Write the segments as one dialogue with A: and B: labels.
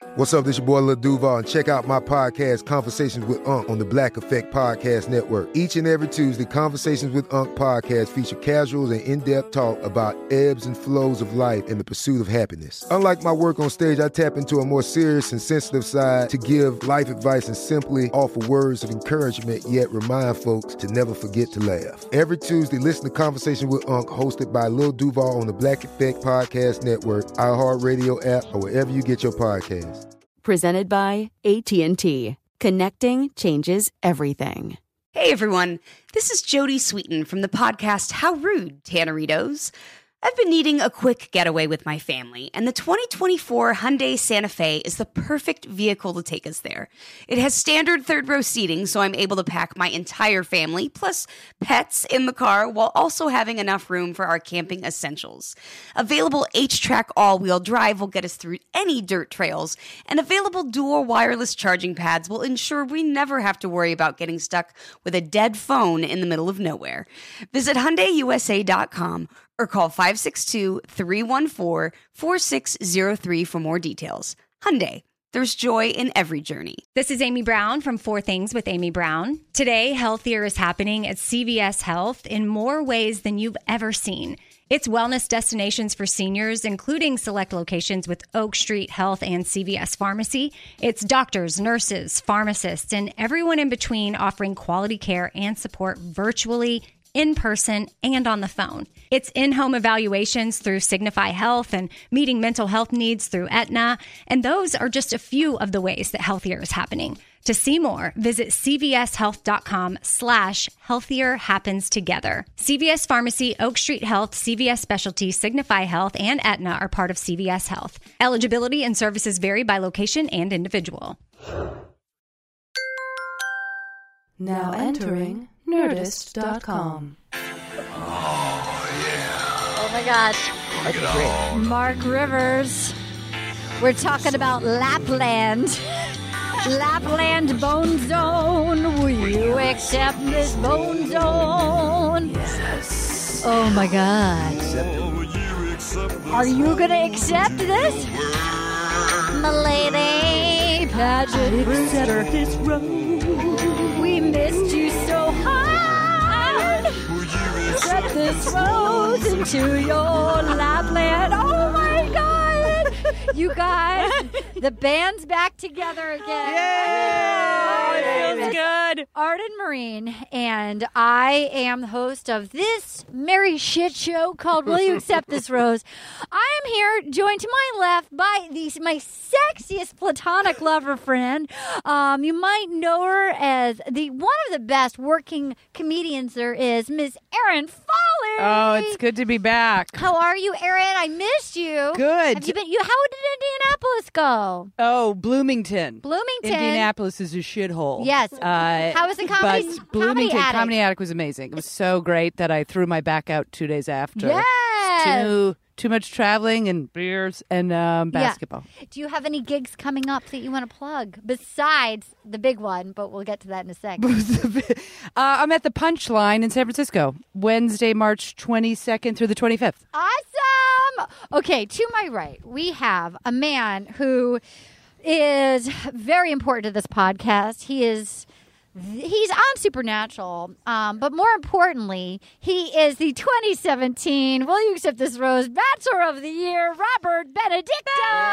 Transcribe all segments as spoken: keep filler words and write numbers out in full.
A: What's up, this your boy Lil Duval, and check out my podcast, Conversations with Unc, on the Black Effect Podcast Network. Each and every Tuesday, Conversations with Unc podcast feature casuals and in-depth talk about ebbs and flows of life and the pursuit of happiness. Unlike my work on stage, I tap into a more serious and sensitive side to give life advice and simply offer words of encouragement, yet remind folks to never forget to laugh. Every Tuesday, listen to Conversations with Unc, hosted by Lil Duval on the Black Effect Podcast Network, iHeartRadio app, or wherever you get your podcasts.
B: Presented by A T and T. Connecting changes everything.
C: Hey everyone, this is Jodie Sweetin from the podcast How Rude, Tanneritos. I've been needing a quick getaway with my family, and the twenty twenty-four Hyundai Santa Fe is the perfect vehicle to take us there. It has standard third-row seating, so I'm able to pack my entire family, plus pets, in the car, while also having enough room for our camping essentials. Available H-Track all-wheel drive will get us through any dirt trails, and available dual wireless charging pads will ensure we never have to worry about getting stuck with a dead phone in the middle of nowhere. Visit Hyundai U S A dot com or call five six two, three one four, four six zero three for more details. Hyundai, there's joy in every journey.
D: This is Amy Brown from Four Things with Amy Brown. Today, Healthier is happening at C V S Health in more ways than you've ever seen. It's wellness destinations for seniors, including select locations with Oak Street Health and C V S Pharmacy. It's doctors, nurses, pharmacists, and everyone in between offering quality care and support virtually, in person, and on the phone. It's in-home evaluations through Signify Health and meeting mental health needs through Aetna. And those are just a few of the ways that Healthier is happening. To see more, visit cvshealth.com slash healthier happens together. C V S Pharmacy, Oak Street Health, C V S Specialty, Signify Health, and Aetna are part of C V S Health. Eligibility and services vary by location and individual.
E: Now entering Nerdist dot com.
F: Oh my gosh. Mark Rivers. We're talking about Lapland. Lapland Bone Zone. Will you accept this Bone Zone? Yes. Oh my God. Are you going to accept this? My lady Paget Brewster. This road. We missed you so hard. Set this rose into your Lapland. Oh my God! You guys, the band's back together again.
G: Yay! It feels good.
F: Arden Marine, and I am the host of this merry shit show called Will You Accept This Rose? I am here, joined to my left by the, my sexiest platonic lover friend. Um, you might know her as the one of the best working comedians there is, Miss Erin Foley.
G: Oh, it's good to be back.
F: How are you, Erin? I missed you.
G: Good.
F: Have you been? You? How did Indianapolis go?
G: Oh, Bloomington.
F: Bloomington.
G: Indianapolis is a shithole.
F: Yes.
G: Uh,
F: How was the comedy?
G: But Bloomington
F: Comedy Attic.
G: Comedy Attic was amazing. It was so great that I threw my back out two days after.
F: Yes.
G: Too too much traveling and beers and um, basketball.
F: Yeah. Do you have any gigs coming up that you want to plug besides the big one? But we'll get to that in a second.
G: uh, I'm at the Punchline in San Francisco, Wednesday, March twenty-second through the twenty-fifth.
F: Awesome. Okay, to my right, we have a man who is very important to this podcast. He is He's on Supernatural, um, but more importantly, he is the twenty seventeen Will You Accept This Rose Bachelor of the Year, Robert Benedicto.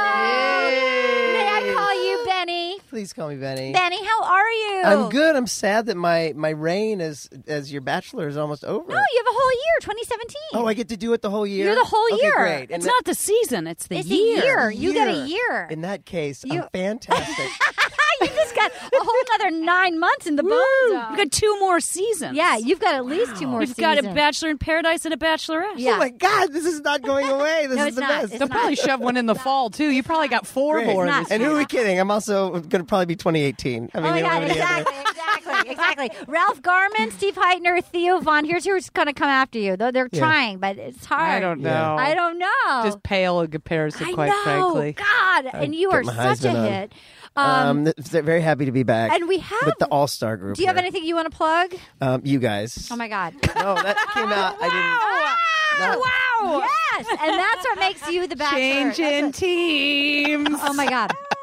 H: Yay.
F: May I call you Benny?
H: Please call me Benny.
F: Benny, how are you?
H: I'm good. I'm sad that my, my reign as as your bachelor is almost over.
F: No, you have a whole year, twenty seventeen.
H: Oh, I get to do it the whole year?
F: You're the whole
H: okay,
F: year.
H: Great.
G: It's
H: And
G: not the season, it's the
F: It's
G: year.
F: a year. You
H: year.
F: got a year.
H: In that case,
F: You-
H: I'm fantastic.
F: You just got a whole other nine months in the bone zone.
I: You've got two more seasons.
F: Yeah, you've got at least two more
I: You've
F: seasons.
I: got a Bachelor in Paradise and a Bachelorette.
F: Yeah.
H: Oh my God, this is not going away. This
F: No,
H: is
F: it's
H: the
F: not.
H: best.
F: It's
G: They'll
F: not.
G: probably shove one in the fall, too. You probably got four
H: Great.
G: more.
F: It's not.
G: this
H: And
G: year.
H: who are we kidding? I'm also going to probably be twenty eighteen. I mean,
F: Oh my
H: we don't
F: God,
H: have any other-
F: exactly, exactly, exactly. Ralph Garman, Steve Heitner, Theo Vaughn. Here's who's going to come after you. Though they're
H: Yeah.
F: trying, but it's hard.
G: I don't know.
F: I don't know.
G: Just pale in comparison,
F: I
G: quite
F: know.
G: frankly.
F: God, and you
H: get
F: are
H: my
F: such a
H: Heisman on.
F: hit. Um,
H: Um, th- very happy to be back.
F: and we have.
H: with the all-star group.
F: do you have
H: here.
F: anything you want to plug?
H: Um, you guys.
F: Oh my God.
H: No, that came out. I didn't. No.
F: Wow! Yes, and that's what makes you the bachelor.
G: Changing
F: That's what-
G: teams.
F: Oh my God.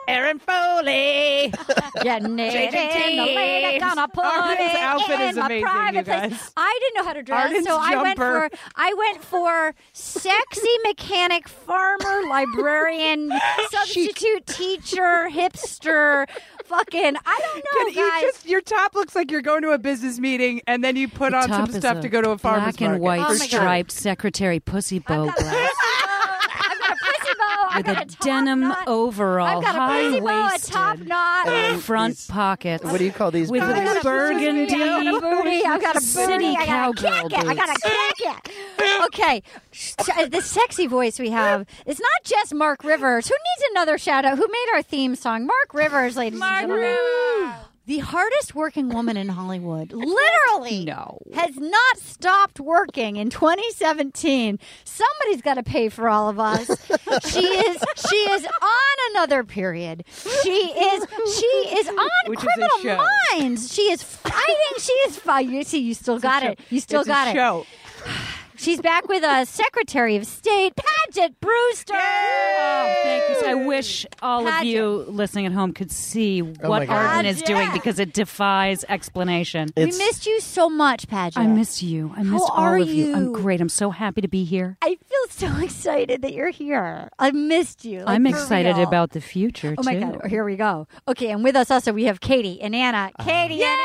I: Aaron Foley.
F: Getting it
I: J J T.
F: in the lady, gonna put
G: Arden's
F: it
G: outfit
F: in
G: is
F: my
G: amazing,
F: private
G: you
F: place.
G: guys.
F: I didn't know how to dress,
G: Arden's
F: so I went
G: jumper.
F: for I went for sexy mechanic, farmer, librarian, substitute teacher, hipster, fucking. I don't know,
G: Can you
F: guys.
G: just, your top looks like you're going to a business meeting, and then you put
I: The
G: on some
I: top is
G: stuff
I: a
G: to go to a farmer's
I: black and
G: market.
I: white
F: Oh my God.
I: striped secretary pussy bow
F: I've got a
I: glass
F: I've got a pussy bow. I've
I: with
F: got
I: a
F: a top
I: denim
F: knot.
I: overall,
F: I've got a
I: high
F: pussy bow, a
I: waisted,
F: top knot.
H: And
I: front
H: these-
I: pockets.
H: What do you call these?
I: With
H: booties?
F: I got
I: a
F: a
I: burgundy.
F: I got a booty. I've got a
I: City
F: booty. I got a
I: cowgirl
F: kick it. I got a
I: boots.
F: kick it. Okay, Sh- the sexy voice we have is not just Mark Rivers, who needs another shout out, who made our theme song. Mark Rivers, ladies and gentlemen. The hardest working woman in Hollywood, literally,
I: No.
F: has not stopped working in twenty seventeen. Somebody's got to pay for all of us. She is she is on another period. She is she is on
G: Which is a
F: Criminal
G: show.
F: Minds. She is fighting. She is fighting. You see, you still got
G: show.
F: it. You still
G: It's
F: got
G: a
F: it.
G: show.
F: She's back with us, Secretary of State Paget Brewster.
I: Oh, thank you. So I wish all
F: Pageant.
I: of you listening at home could see
H: my
I: what
H: God.
I: Arden is doing
F: Pageant.
I: because it defies explanation.
F: We
H: It's-
F: missed you so much, Paget.
I: I miss you. I miss
F: How
I: all
F: are
I: of you. I'm
F: you?
I: great. I'm so happy to be here.
F: I feel so excited that you're here. I missed you. Like,
I: I'm
F: for
I: excited
F: real.
I: about the future,
F: Oh
I: too.
F: my God! Here we go. Okay, and with us also we have Katie and Anna. Katie and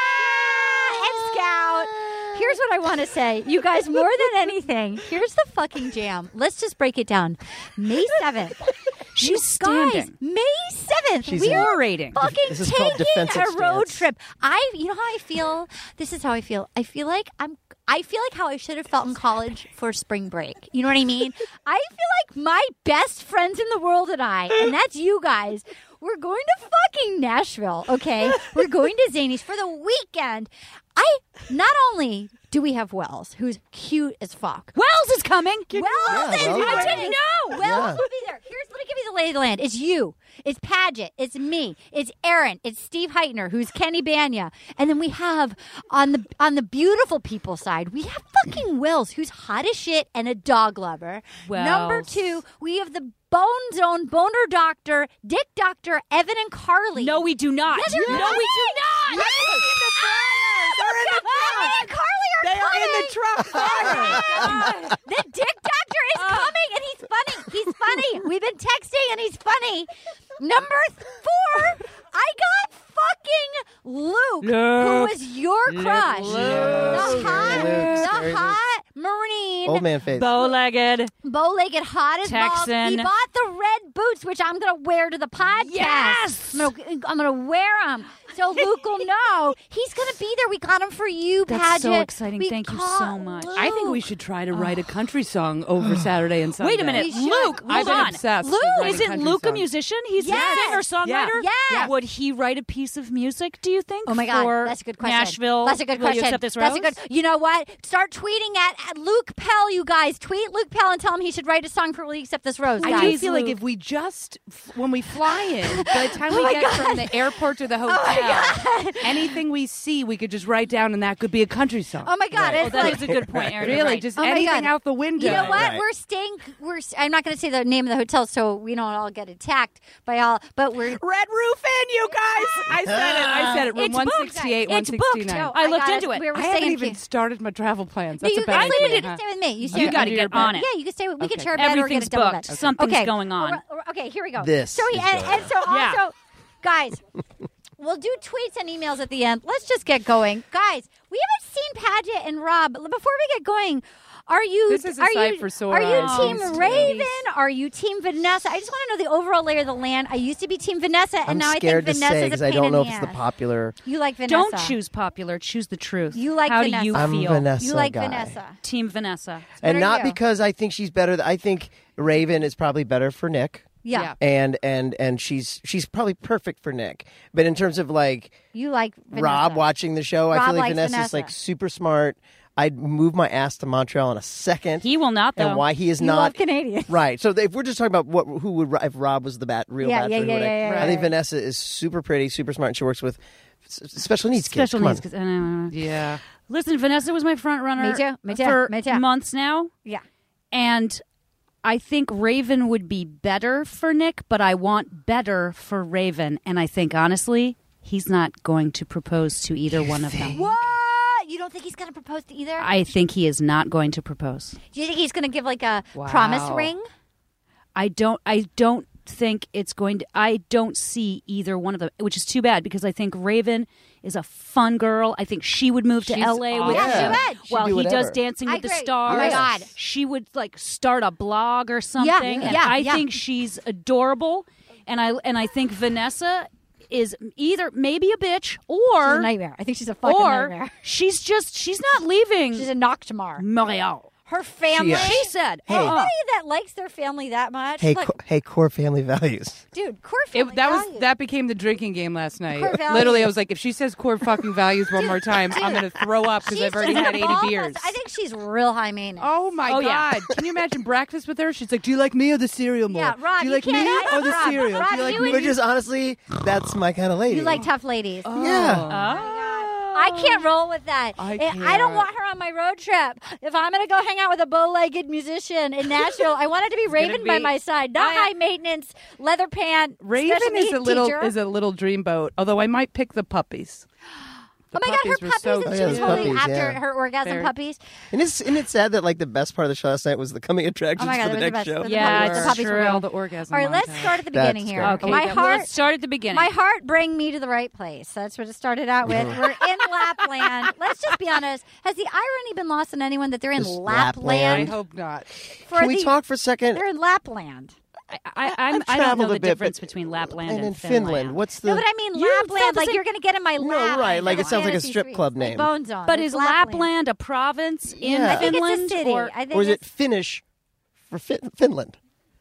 F: Anna and Scout. Here's what I want to say, you guys. More than anything, here's the fucking jam. Let's just break it down. May seventh.
I: She's
F: You
I: standing.
F: Guys, May seventh.
H: She's
F: we are
I: orating.
F: fucking
H: This is called
F: taking
H: defensive
F: a road
H: stance.
F: trip. I, you know how I feel. This is how I feel. I feel like I'm. I feel like how I should have felt in college for spring break. You know what I mean? I feel like my best friends in the world and I, and that's you guys. We're going to fucking Nashville. Okay, we're going to Zany's for the weekend. I not only do we have Wells, who's cute as fuck.
I: Wells is coming.
F: Wells
H: Yeah,
F: is
H: Wells
F: I
H: is
F: didn't know. Wells
H: Yeah.
F: will be there. Here's let me give you the lay of the land. It's you. It's Paget. It's me. It's Aaron. It's Steve Heitner, who's Kenny Banya. And then we have on the on the beautiful people side, we have fucking Wells, who's hot as shit and a dog lover.
I: Wells.
F: Number two, we have the Bone Zone Boner Doctor, Dick Doctor, Evan and Carly.
I: No, we do not.
F: Yes, you're
I: no,
F: right.
I: we do not.
F: They're in the Evan and Carly are
G: They are
F: coming.
G: in the truck. Fire.
F: The Dick Doctor is coming, and he's funny. He's funny. We've been texting, and he's funny. Number four, I got fucking Luke, who
I: Luke.
F: was your crush,
I: Luke.
F: the hot,
H: Luke's
F: the
H: very
F: hot Marine.
H: Old man face.
I: Bow-legged.
F: Bow-legged, hot as balls.
I: Texan.
F: He bought the red boots, which I'm going to wear to the podcast.
I: Yes!
F: I'm going I'm to wear them. So Luke will know. He's going to be there. We got him for you,
I: That's
F: Paget.
I: so exciting.
F: We
I: Thank you
F: caught
I: so much.
F: Luke.
G: I think we should try to write a country song over Saturday and Sunday.
I: Wait a minute.
F: We should.
I: Luke,
G: I've
I: hold
G: been
I: on.
G: obsessed with
I: Luke,
G: writing
I: isn't
G: country
I: Luke a
G: songs.
I: musician? He's
F: Yes.
I: a singer-songwriter?
F: Yeah. Yes.
I: Would he write a piece of music, do you think?
F: Oh my God,
I: for
F: that's a good question.
I: Nashville.
F: That's a good
I: Will
F: question.
I: You accept this
F: That's a
I: rose?
F: good. You know what? Start tweeting at, at Luke Pell, you guys. Tweet Luke Pell and tell him he should write a song for Will You Accept This Rose.
G: I
F: guys.
G: do feel like if we just, when we fly in, by the time
F: Oh
G: we
F: my
G: get
F: God.
G: from the airport to the hotel, anything we see, we could just write down, and that could be a country song.
F: Oh my God,
H: Right.
F: it's
I: Oh, that
F: like
I: is a good point, Aaron. You're
G: really,
I: right.
G: just
F: Oh my
G: anything
F: God.
G: out the window.
F: You know what?
H: Right.
F: We're staying. We're. I'm not going to say the name of the hotel, so we don't all get attacked by all. But we're.
G: Red Roof Inn, you guys. I said it. I said it. Room
F: It's
G: one
F: booked.
G: sixty-eight,
F: It's
G: one
F: booked.
G: sixty-nine.
F: No,
I: I looked
F: got
I: into it.
F: We were
G: I haven't
F: staying.
G: even started my travel plans.
F: No,
G: That's
F: you
G: a bad
F: actually
G: idea,
F: you can
G: huh?
F: stay with me. You,
I: You
F: stay
I: got to
G: under your
I: get on
G: bed.
I: it.
F: Yeah, you can stay. with We can
G: Okay.
F: share a bed or get
I: Everything's
F: a double
I: booked.
F: bed.
I: Something's
F: Okay.
I: going on.
F: Or- or- Okay, here we go.
H: This
F: So,
H: is
F: and,
H: going
F: and so
I: Yeah.
F: also, guys, we'll do tweets and emails at the end. Let's just get going, guys. We haven't seen Paget and Rob. Before we get going, are you?
G: This is a
F: are
G: sight
F: you,
G: for sore
F: Are you
G: eyes.
F: Team
G: These
F: Raven? Are you Team Vanessa? I just want to know the overall lay of the land. I used to be Team Vanessa, and
H: I'm
F: now
H: scared
F: I
H: to
F: think
H: say
F: Vanessa's
H: because
F: a
H: I
F: pain
H: don't
F: in
H: know
F: the
H: if it's the
F: ass.
H: popular.
F: You like Vanessa?
I: Don't choose popular. Choose the truth.
F: You like
I: How
F: Vanessa.
I: do you
H: I'm
I: feel?
H: Vanessa
F: You like
H: guy.
F: Vanessa.
I: Team Vanessa.
H: And
F: are
H: not
F: you?
H: because I think she's better. th- I think Raven is probably better for Nick.
F: Yeah.
G: Yeah.
H: And and and she's she's probably perfect for Nick. But in terms of like
F: You like Vanessa.
H: Rob watching the show, I
F: Rob
H: feel like
F: likes
H: Vanessa's
F: Vanessa.
H: like super smart. I'd move my ass to Montreal in a second.
I: He will not, though.
H: and why he is
F: You
H: not
F: love Canadians.
H: right. So if we're just talking about what who would if Rob was the bat real
F: Yeah,
H: bachelor,
F: yeah,
H: who
F: yeah,
H: would I-
F: yeah, yeah,
H: I think
F: yeah.
H: Vanessa is super pretty, super smart, and she works with s- special needs kids.
I: Special
H: Come
I: needs.
H: on.
I: 'Cause, uh,
G: Yeah.
I: Listen, Vanessa was my front runner
F: Me too, me too,
I: for
F: me too.
I: months now.
F: Yeah.
I: And I think Raven would be better for Nick, but I want better for Raven. And I think, honestly, he's not going to propose to either one of them.
F: What? You don't think he's going to propose to either?
I: I think he is not going to propose.
F: Do you think he's going to give like a
G: Wow.
F: promise ring?
I: I don't I don't think it's going to I don't see either one of them, which is too bad because I think Raven is a fun girl. I think she would move to
G: She's
I: L A with
F: awesome.
I: him.
F: Yeah, she would.
H: She'd
I: While
H: do
I: he does
H: whatever.
I: Dancing
F: I
I: with the
F: agree.
I: Stars.
F: Oh my God.
I: She would like start a blog or something.
F: Yeah,
I: And
F: yeah,
I: I
F: yeah.
I: think she's adorable. And I and I think Vanessa is either maybe a bitch
F: She's
I: or
F: a nightmare. I think she's a fucking
I: or
F: nightmare.
I: she's just she's not leaving
F: She's a Noctamar.
I: Montreal.
F: Her family.
H: She
I: She said,
H: Hey.
I: uh-uh.
F: Anybody that likes their family that much,
H: Hey,
F: like,
H: co- hey, core family values.
F: dude, core family
G: It, that was
F: values.
G: that became the drinking game last night.
F: Core values.
G: Literally, I was like, if she says core fucking values one more time, I'm going to throw up because
F: She's
G: I've already
F: just
G: had
F: a
G: eighty
F: ball
G: beers.
F: bust. I think she's real high maintenance.
G: Oh my
I: Oh, yeah.
G: god! Can you imagine breakfast with her? She's like, "Do you like me or the cereal more?
F: Yeah, Rob,
G: Do you
F: you
G: like
F: can't
G: me
F: ask
G: or the
F: Rob.
G: cereal?
F: Rob,
G: Do you like
F: you
G: me?"
H: Which is honestly, that's my kind of lady.
F: You like tough ladies.
H: Yeah.
F: I can't roll with that.
G: I
F: And I don't
G: can't.
F: want her on my road trip. If I'm going to go hang out with a bow-legged musician in Nashville, I want it to be
G: gonna
F: Raven by
G: be-
F: my side, not
G: I-
F: high maintenance, leather pant,
G: Raven
F: special
G: is
F: needs
G: a little
F: teacher.
G: is a little dreamboat. Although I might pick the puppies. The
F: Oh my God, her
G: were
F: puppies,
G: so
F: and
H: Oh,
F: she
H: yeah,
F: was
H: the
F: holding
H: puppies,
F: after
H: yeah.
F: her orgasm
G: They're-
F: puppies.
H: And it's, isn't it sad that like the best part of the show last night was the coming attractions
F: Oh my God,
H: for the
F: it was the
H: next
F: best.
H: show?
F: The
I: Yeah,
F: puppies-
I: it's
F: the puppies were
G: true.
F: real.
G: All the orgasm.
F: All right, let's
G: montage.
F: start at the
H: That's
F: beginning here.
H: great.
I: Okay,
F: My
I: well,
F: heart,
I: let's start at the beginning.
F: my heart bring me to the right place. That's what it started out with. We're in Lapland. Let's just be honest. Has the irony been lost on anyone that they're in
H: Just
F: Lapland?
H: Lapland.
G: I hope not.
F: For
H: Can we
F: the-
H: talk for a second?
F: They're in Lapland.
I: I, I, I'm,
H: I've
I: I don't know
H: traveled
I: the
H: a bit,
I: difference
H: but-
I: between Lapland
H: and
I: and,
H: in Finland. What's the?
F: No, but I mean
I: You- it's not
F: Lapland.
I: the
F: Like
I: same-
F: you're going to get in my
H: No,
F: lap.
H: right, like, it
F: Like
H: sounds like a
F: fantasy
H: strip
F: suite.
H: club
F: Like
H: name.
F: Bone Zone.
I: But
F: It's
I: is Lapland a province in
H: Yeah.
F: I think
I: Finland?
F: it's a city.
I: Or,
F: I think
H: or is it
F: it's,
H: Finnish for fin- Finland?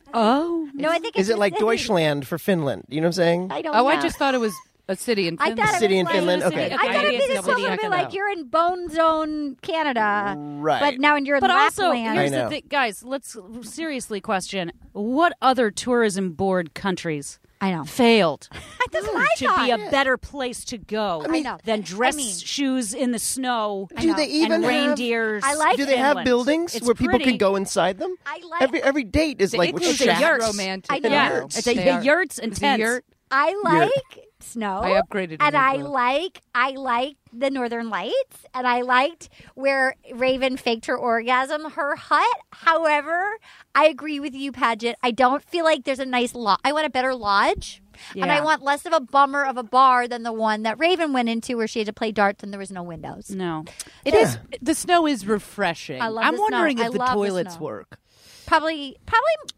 I: oh,
F: no, I think it's
H: Is it
F: a
H: like
F: city.
H: Deutschland for Finland? You know what I'm saying?
F: I don't
G: Oh,
F: know.
G: I just thought it was a city in
F: I
G: Finland.
F: thought it
H: City
F: was
H: in
F: like-
H: Finland?
I: City,
H: Okay.
F: I thought it'd be the
G: Check it
F: equivalent of
G: out.
F: like you're in Bone Zone, Canada,
H: Right.
F: but now you're in
I: But also,
F: Lapland.
I: here's
H: I know.
I: the thing, guys. Let's seriously question: what other tourism board countries
F: I know.
I: failed
F: That's what I
I: to
F: thought.
I: be a better place to go
F: I know.
I: than dress
F: I mean-
I: shoes in the snow
H: Do they even
I: and
H: have-
I: reindeers?
F: I like
H: Do they have
I: Finland?
H: buildings
I: It's
H: where people
I: pretty.
H: can go inside them?
F: I like.
H: Every every date is like with
G: It's
I: a
G: a
I: yurt.
G: romantic.
F: I know.
I: Yeah,
H: Yurts.
I: it's a,
G: They are-
I: yurts and
G: It's a
I: tents.
G: yurt.
F: I like snow.
G: I upgraded
F: and
G: in
F: I
G: April.
F: like I liked the Northern Lights, and I liked where Raven faked her orgasm. Her hut, however, I agree with you, Paget. I don't feel like there's a nice lodge. I want a better lodge. And I
I: Yeah.
F: want less of a bummer of a bar than the one that Raven went into where she had to play darts and there was no windows.
I: No,
G: It is. The snow is refreshing.
F: I love
G: I'm
F: the snow.
G: wondering
F: I
G: if the
F: love the
G: toilets
F: snow.
G: work.
F: Probably, probably,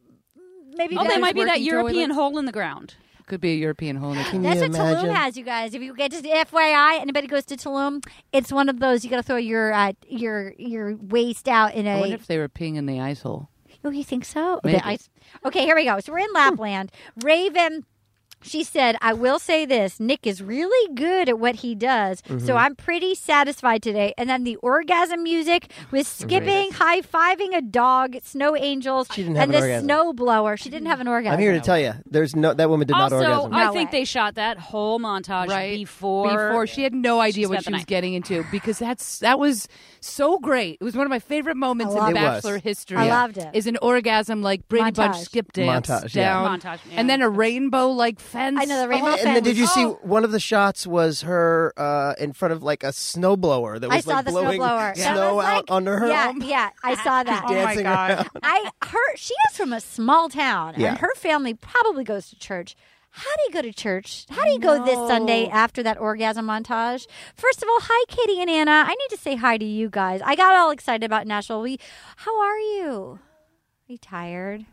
F: maybe.
I: oh, they
F: better.
I: might be that
G: working
I: European
G: toilets?
I: hole in the ground.
G: Could be a European hole in the
H: Can
F: That's
H: you
F: what
H: imagine?
F: Tulum has, you guys. If you get to F Y I, anybody goes to Tulum, it's one of those you got to throw your uh, your your waist out in
G: I wonder
F: a.
G: if they were peeing in the ice hole.
F: Oh, you think so?
G: Maybe.
F: Okay, I, okay, here we go. So we're in Lapland. Raven. She said, I will say this. Nick is really good at what he does.
H: Mm-hmm.
F: So I'm pretty satisfied today. And then the orgasm music with skipping, high fiving a dog, snow angels,
H: She didn't have
F: and
H: an
F: the
H: orgasm.
F: snow blower. She didn't have an orgasm.
H: I'm here to tell you, there's no that woman did not
I: also,
H: orgasm.
I: I
F: No
I: think
F: way.
I: they shot that whole montage
G: Right
I: before.
G: before she had no idea
I: she
G: what
I: spent
G: she
I: the
G: was
I: night.
G: getting into because that's that was so great. It was one of my favorite moments
F: I
G: in
F: loved
H: it.
G: Bachelor
H: It was.
G: history.
F: I loved it.
G: Is an orgasm like Brady Bunch
F: Montage.
G: skip dance
H: Montage, yeah.
G: down,
I: Montage, yeah.
G: and then a rainbow like fence.
F: I know, the rainbow
G: Oh,
F: fence.
H: And then did you see
F: Oh.
H: one of the shots was her uh, in front of like a snowblower that was
F: I saw
H: like
F: the
H: blowing
F: snowblower. That
H: snow
F: was
H: out
F: like-
H: under her
F: Yeah,
H: arm?
F: yeah, I saw that.
G: Oh my
H: dancing
G: God.
H: around.
F: I her she is from a small town,
H: Yeah.
F: and her family probably goes to church. How do you go to church? How do you go this Sunday after that orgasm montage? First of all, hi, Katie and Anna. I need to say hi to you guys. I got all excited about Nashville. We, how are you? Are you tired?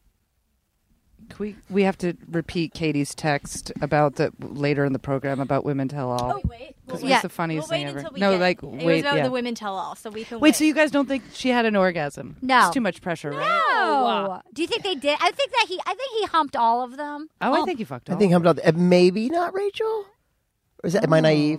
G: We we have to repeat Katie's text about the later in the program about Women Tell All.
J: Oh, wait.
G: Because
F: Yeah.
G: it's the funniest
J: We'll
G: thing
J: wait
G: ever.
J: until we
G: No,
J: get,
G: like
J: it
G: wait,
J: was about
G: yeah.
J: the women tell all, so we can
G: Wait, so you guys don't think she had an orgasm?
F: No.
G: It's too much pressure, right?
F: No. Do you think they did? I think that he. I think he humped all of them.
G: Oh, I think you fucked
H: I
G: up.
H: think I'm not. uh, Maybe not Rachel. Or is that? Am I naive?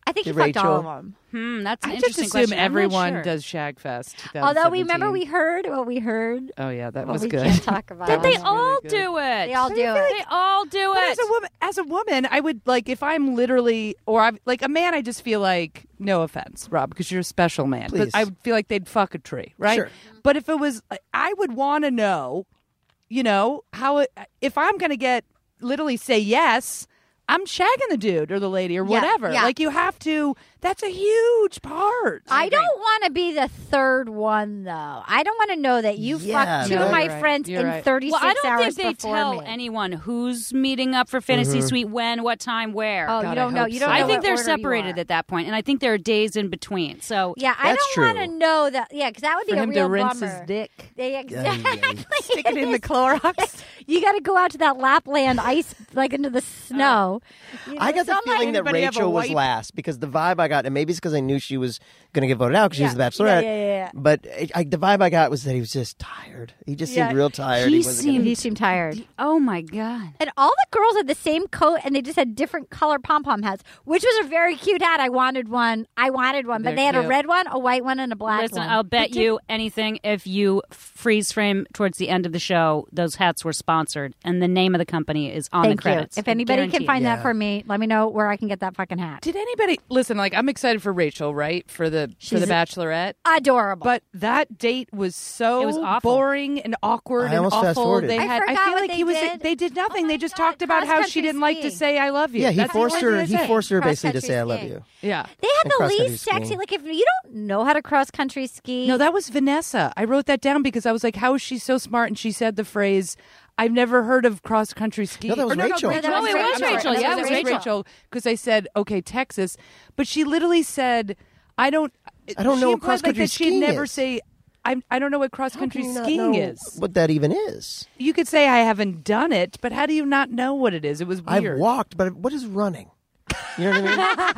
F: I think
H: to
F: he fucked all of
H: Rachel.
F: them.
I: Hmm, that's an
G: I just
I: interesting
G: assume
I: question. I'm not
G: everyone
I: sure.
G: does Shagfest.
F: Although we remember
G: twenty seventeen.
F: we heard what we heard.
G: Oh yeah, that
F: Well,
G: was
F: we
G: good.
F: can't talk about
I: Did
F: it.
I: they
G: That was
I: all
G: really good.
I: do it?
F: They all do it.
I: They all do
G: But
I: it.
G: as a woman, as a woman, I would like if I'm literally, or I'm like a man. I just feel like, no offense, Rob, because you're a special man,
H: Please.
G: but I would feel like they'd fuck a tree, right?
H: Sure.
G: But if it was, I would want to know, you know, how it, if I'm going to get literally say yes, I'm shagging the dude or the lady or
F: Yeah,
G: whatever.
F: yeah.
G: Like you have to. That's a huge part.
F: I don't want to be the third one, though. I don't want to know that you
H: Yeah,
F: fucked two
H: no,
F: of my
G: you're right.
F: friends
G: You're
F: in
G: right.
F: thirty-six
I: Well, I don't
F: hours
I: think they
F: before
I: tell
F: me.
I: anyone who's meeting up for Fantasy Suite, when, what time, where.
F: Oh,
G: God,
F: you
G: I
F: don't know.
G: hope
F: You don't
G: so.
F: know
I: I think
F: what
I: they're
F: order you
I: separated
F: are.
I: at that point, and I think there are days in between. So
F: Yeah, I
H: That's
F: don't want to
H: true.
F: know that. Yeah, because that would be
G: For
F: a
G: him
F: real
G: to rinse
F: bummer.
G: his dick,
F: They exactly.
G: stick it in the Clorox.
F: You got to go out to that Lapland ice, like into the snow. You know,
H: I got the
F: some, like-
H: feeling that
G: Anybody have a
H: Rachel was
G: wipe?
H: last because the vibe I got, and maybe it's because I knew she was going to get voted out because she was the
F: Yeah.
H: Bachelorette.
F: Yeah, yeah, yeah, yeah.
H: But it, I, the vibe I got was that he was just tired. He just
F: Yeah.
H: seemed real tired.
I: He
H: wasn't gonna-
I: seemed-
F: He seemed tired.
I: oh my god.
F: And all the girls had the same coat, and they just had different color pom pom hats, which was a very cute hat. I wanted one. I wanted one, but
G: They're
F: they had a
G: cute.
F: red one, a white one, and a black
I: Listen,
F: one.
I: I'll bet you anything if you freeze frame towards the end of the show, those hats were sponsored, and the name of the company is on
F: Thank
I: the credits.
F: you. If
I: I
F: anybody
I: guarantee
F: can
I: it.
F: find
H: Yeah.
F: that for me, let me know where I can get that fucking hat.
G: Did anybody listen? Like I'm excited for Rachel, right? For the for
F: She's
G: the Bachelorette.
F: Adorable.
G: But that date was so
I: It was awful.
G: boring and awkward
H: I
G: and
H: almost
G: awful.
H: fast-forwarded.
G: They
F: I
G: had.
F: forgot
G: feel
F: what
G: like
F: they
G: he was.
F: did.
G: They did nothing.
F: Oh my
G: they just
F: God,
G: talked about how she
F: cross-country
G: didn't like to
F: skiing.
G: say "I love you."
H: Yeah, he
G: That's the
H: forced
G: only
H: her.
G: thing
H: He
G: they said.
H: forced her basically to
F: Cross-country
H: say "I love
F: skiing.
H: you."
G: Yeah.
F: they had
H: And
F: the
H: cross-country
F: least sexy.
H: skiing.
F: Like if you don't know how to cross country ski,
G: No, that was Vanessa. I wrote that down because I was like, "How is she so smart?" And she said the phrase, "I've never heard of cross country skiing."
H: No, that was
G: Or no,
H: Rachel.
G: No,
H: No,
F: that
G: no,
F: was
G: it was
F: Rachel.
G: Rachel.
F: That
G: Yeah,
F: was
G: it was
F: Rachel.
G: Rachel because I said, "Okay, Texas," but she literally said, "I don't."
H: I don't
G: she
H: know what
G: implied, like,
H: cross-country
G: that she'd
H: skiing
G: never
H: is.
G: say. I I don't know what cross
H: How
G: country
H: can you not
G: skiing
H: know
G: is.
H: what that even is?
G: You could say I haven't done it, but how do you not know what it is? It was weird.
H: I've walked, but what is running? You know what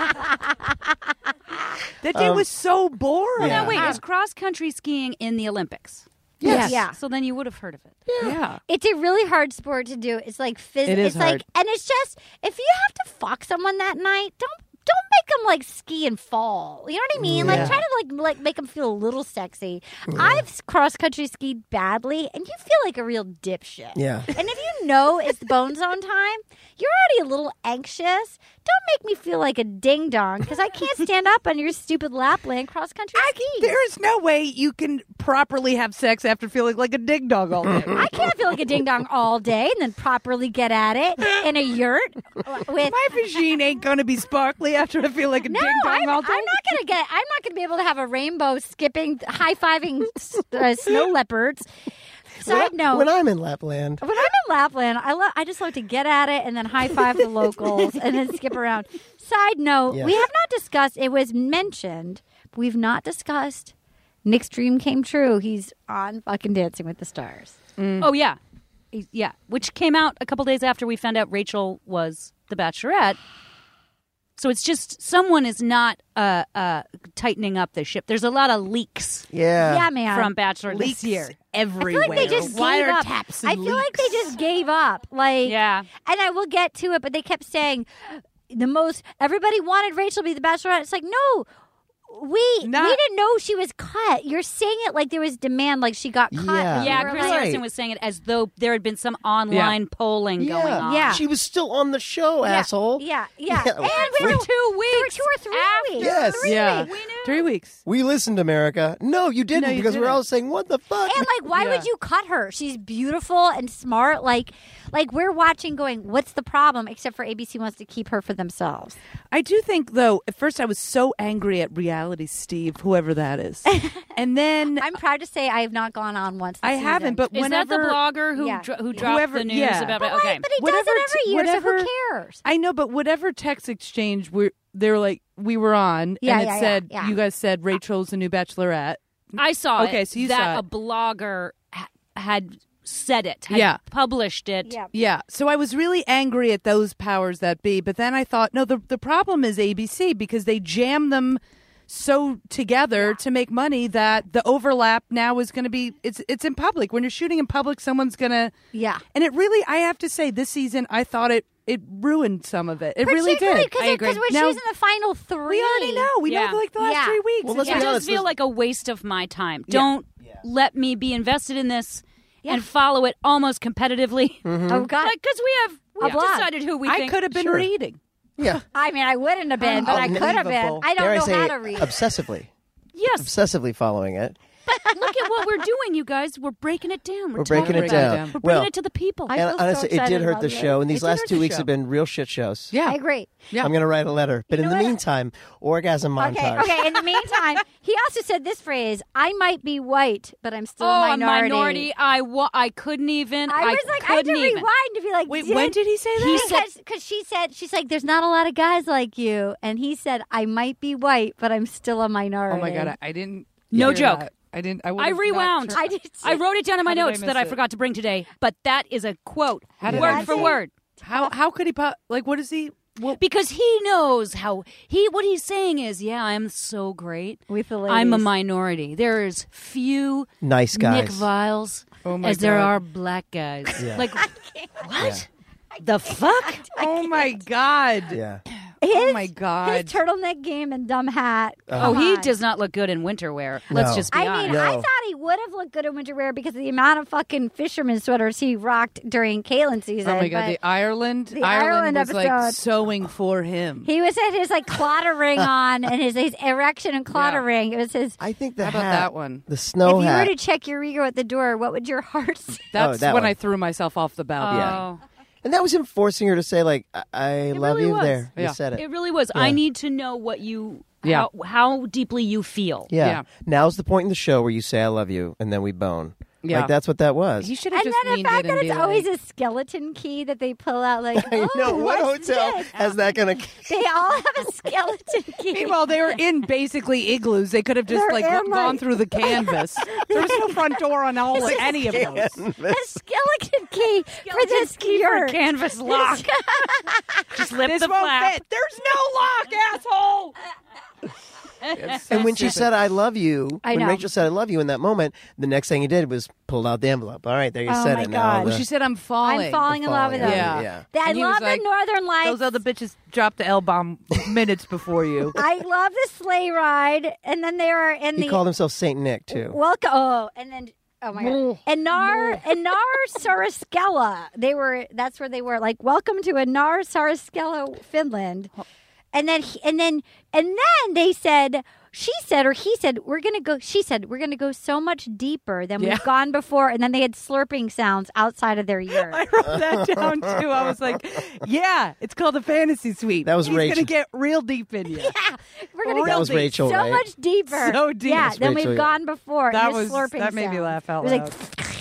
H: I mean?
G: That day
H: Um,
G: was so boring.
H: yeah.
I: Now wait, is cross country skiing in the Olympics?
H: Yes.
F: Yeah.
I: So then you would have heard of it.
G: Yeah.
F: it's a really hard sport to do. It's like phys-
G: It is
F: It's like,
G: hard.
F: and it's just if you have to fuck someone that night, don't don't make them like ski and fall. You know what I mean?
H: Yeah.
F: Like try to like like make them feel a little sexy. I've cross country skied badly, and you feel like a real dipshit.
H: Yeah.
F: And if you know it's the bone zone time, you're already a little anxious. Don't make me feel like a ding dong because I can't stand up on your stupid Lapland cross country ski.
G: There is no way you can properly have sex after feeling like a ding dong all day.
F: I can't feel like a ding dong all day and then properly get at it in a yurt with.
G: My vagine ain't gonna be sparkly after I feel like a
F: No,
G: ding dong
F: I'm,
G: all day.
F: I'm not gonna get. I'm not gonna be able to have a rainbow skipping, high fiving uh, snow leopards. Side
H: when,
F: note:
H: when I'm in Lapland,
F: When I'm in Lapland, I love. I just like to get at it and then high five the locals and then skip around. Side note:
H: Yes.
F: We have not discussed. It was mentioned. We've not discussed. Nick's dream came true. He's on fucking Dancing with the Stars.
I: Oh yeah, He- yeah. Which came out a couple days after we found out Rachel was the Bachelorette. So it's just someone is not uh, uh, tightening up the ship. There's a lot of leaks
H: yeah,
F: yeah, man.
I: from Bachelor
G: Leaks
I: this year.
G: everywhere.
F: I feel like they just gave up.
G: Wiretaps
F: I
G: and
F: feel like
G: leaks.
F: they just gave up. Like,
I: Yeah.
F: and I will get to it, but they kept saying the most. Everybody wanted Rachel to be the Bachelorette. It's like no. We
G: Not-
F: we didn't know she was cut. You're saying it like there was demand, like she got cut.
H: Yeah.
F: and
I: Yeah,
F: you were
I: Chris
F: like-
H: Right.
I: Harrison was saying it as though there had been some online polling
H: yeah.
I: going on.
F: Yeah.
H: She was still on the show,
F: Yeah.
H: asshole.
F: Yeah, yeah.
H: Yeah.
F: And we were
H: We-
F: two weeks. There were two or three
I: after.
F: weeks.
H: Yes.
F: Three
G: Yeah,
F: weeks.
G: three weeks.
H: We listened, America. No, you didn't,
G: No, you
H: because we we're
G: didn't.
H: all saying, "What the fuck?"
F: And like, why
G: Yeah.
F: would you cut her? She's beautiful and smart. Like, like we're watching, going, "What's the problem?" Except for A B C wants to keep her for themselves.
G: I do think, though, at first I was so angry at Reality Steve, whoever that is, and then
F: I'm proud to say I have not gone on once. This
G: I haven't.
F: season.
G: but
I: Is
G: whenever
I: that the blogger who
F: Yeah.
I: dro- who dropped
G: Whoever-
I: the news
G: yeah.
I: about
F: But,
I: it?
F: like,
I: Okay.
F: but he
G: Whatever
F: does it every
G: t-
F: year, so
G: whatever-
F: who cares?
G: I know, but whatever text exchange we they were like we were on,
F: Yeah,
G: and it
F: yeah, yeah,
G: said
F: yeah.
G: you guys said Rachel's the new Bachelorette.
I: I saw
G: Okay,
I: it,
G: so you
I: that
G: saw it.
I: a blogger ha- had said it, had
G: Yeah.
I: published it.
F: Yeah.
G: Yeah, so I was really angry at those powers that be, but then I thought, no, the the problem is A B C because they jam them so together to make money that the overlap now is going to be it's it's in public. When you're shooting in public, someone's going to
F: Yeah.
G: And it really, I have to say, this season I thought it it ruined some of it. It really did.
F: Particularly because when
G: Now-
F: she was in the final three.
G: We already know. We
I: Yeah.
G: know like the last
F: Yeah.
G: three weeks.
H: Well, let's
I: It
H: be
I: does
H: honest.
I: feel
H: let's-
I: like a waste of my time. Don't
H: Yeah.
I: let me be invested in this
F: Yeah.
I: and follow it almost competitively.
F: Oh, God.
I: Because we have
F: A
I: we've
F: blog.
I: decided who we
G: I
I: think.
G: could have been
H: Sure.
G: reading.
H: Yeah.
F: I mean, I wouldn't have been, but I could have been.
G: Unbelievable.
F: I don't
H: Dare
F: know
H: I say
F: how to read.
H: obsessively.
I: Yes.
H: Obsessively following it.
I: Look at what we're doing, you guys. We're breaking it down. We're,
H: We're breaking
I: talking
H: it
I: about
H: down.
G: down.
I: We're bringing
H: Well,
I: it to the people.
F: I
H: and
F: feel so
H: honestly, it did
F: excited
H: hurt
F: about
H: the
F: this.
H: show. And these
G: It did
H: last
G: hurt
H: two
G: the
H: weeks
G: show.
H: have been real shit shows.
G: Yeah.
F: I agree.
G: Yeah.
H: I'm going to write a letter. But
F: You
H: in the
F: know what?
H: meantime, orgasm montage.
F: Okay, okay. In the meantime, he also said this phrase: "I might be white, but I'm still
I: oh,
F: a
I: a
F: minority."
I: minority. I wa- I couldn't even.
F: I was like, I had to
I: couldn't even.
F: rewind to be like,
G: Wait, when did he say that?
I: He said-
F: Because cause she said, she's like, there's not a lot of guys like you, and he said, I might be white, but I'm still a minority.
G: Oh my god, I, I didn't.
I: No
G: hear
I: joke.
G: that. I didn't. I,
I: I
G: would've not
I: rewound.
G: turned-
F: I did.
I: I wrote it down in my
G: How did I
I: notes
G: miss
I: that I
G: it?
I: forgot to bring today, but that is a quote,
G: How did
I: word
G: I
I: for
F: miss it?
I: word.
G: How how could he po- like? What is he? What,
I: Because he knows how he. What he's saying is, yeah, I'm so great.
F: With the
I: I'm a
F: ladies.
I: minority. There's few
H: Nice guys.
I: Nick Viles
G: Oh my
I: as there
G: God.
I: are black guys.
H: Yeah.
I: Like what? The fuck?
G: oh my god!
H: Yeah.
F: His,
G: Oh my god!
F: His turtleneck game and dumb hat.
I: Oh,
F: Come
I: he
F: on.
I: does not look good in winter wear. Let's
H: No.
I: just be
F: I
I: honest.
F: mean, I
H: No.
F: thought he would have looked good in winter wear because of the amount of fucking fisherman sweaters he rocked during Kalen season.
G: Oh my god!
F: but
G: The Ireland,
F: the
G: Ireland,
F: Ireland
G: was like
F: episode.
G: sewing for him.
F: he was at his like clotter ring on and his, his erection and clotter
G: Yeah.
F: ring. It was his.
H: I think the
G: How about
H: hat,
G: that one?
H: the snow
F: if you
H: hat.
F: were to check your ego at the door, what would your heart say?
G: That's
H: that
G: when
H: one.
G: I threw myself off the balcony.
I: Oh.
H: and that was him forcing her to say, like, I, I love
I: really
H: you
I: was.
H: there.
G: Yeah.
H: You said it.
I: It really was.
H: Yeah.
I: I need to know what you,
G: Yeah.
I: how, how deeply you feel.
H: yeah.
G: Yeah.
H: Now's the point in the show where you say, I love you, and then we bone.
G: Yeah.
H: Like, that's what that was.
G: He should have
F: And
G: just
F: then the
G: leaned
F: fact
G: in
F: that
G: and
F: it's
G: be
F: always
G: like,
F: a skeleton key that they pull out, like,
H: I
F: oh,
H: know. What
F: what's
H: hotel
F: this?
H: has that going to...
F: They all have a skeleton key.
G: Meanwhile, they were in basically igloos. They could have just
F: They're
G: like
F: in,
G: gone
F: like-
G: through the canvas. There was no front door on all any of those.
F: a skeleton key for this
I: Your
F: yurt.
I: canvas lock. Just lift
G: This
I: the
G: won't
I: flap.
G: fit. There's no lock, asshole.
H: And when she said, I love you,
F: I
H: when
F: know.
H: Rachel said, I love you in that moment, the next thing he did was pull out the envelope. All right, there you
F: Oh,
H: said
F: my
H: it now.
F: God.
H: the-
G: Well, she said, "I'm falling."
F: I'm falling in love with him.
H: Falling,
G: Yeah.
H: yeah.
F: I
G: And he
F: love
G: was
F: the
G: like,
F: Northern Lights.
G: Those other bitches dropped the L bomb minutes before you.
F: I love the sleigh ride, and then they were in
H: He
F: the
H: called himself Saint Nick, too.
F: welcome. Oh, and then oh my god, Anar Anar Saraskela. They were. That's where they were. Like, welcome to Anar Saraskela, Finland. And then he, and then and then they said. She said, or he said, we're going to go, she said, we're going to go so much deeper than
G: Yeah.
F: we've gone before. And then they had slurping sounds outside of their yurt.
G: I wrote that down too. I was like, "Yeah, it's called a fantasy suite."
H: That was
G: He's
H: Rachel.
G: gonna get real deep in you.
F: Yeah, we're going to
H: That
F: go
H: was Rachel,
F: so
H: right?
F: much deeper.
G: So deep.
F: Yeah,
G: That's
F: than
H: Rachel,
F: we've
H: yeah.
F: gone before.
G: That
F: And the
G: was
F: slurping
G: that made me
F: sound.
G: laugh out
F: It was
G: loud.
F: like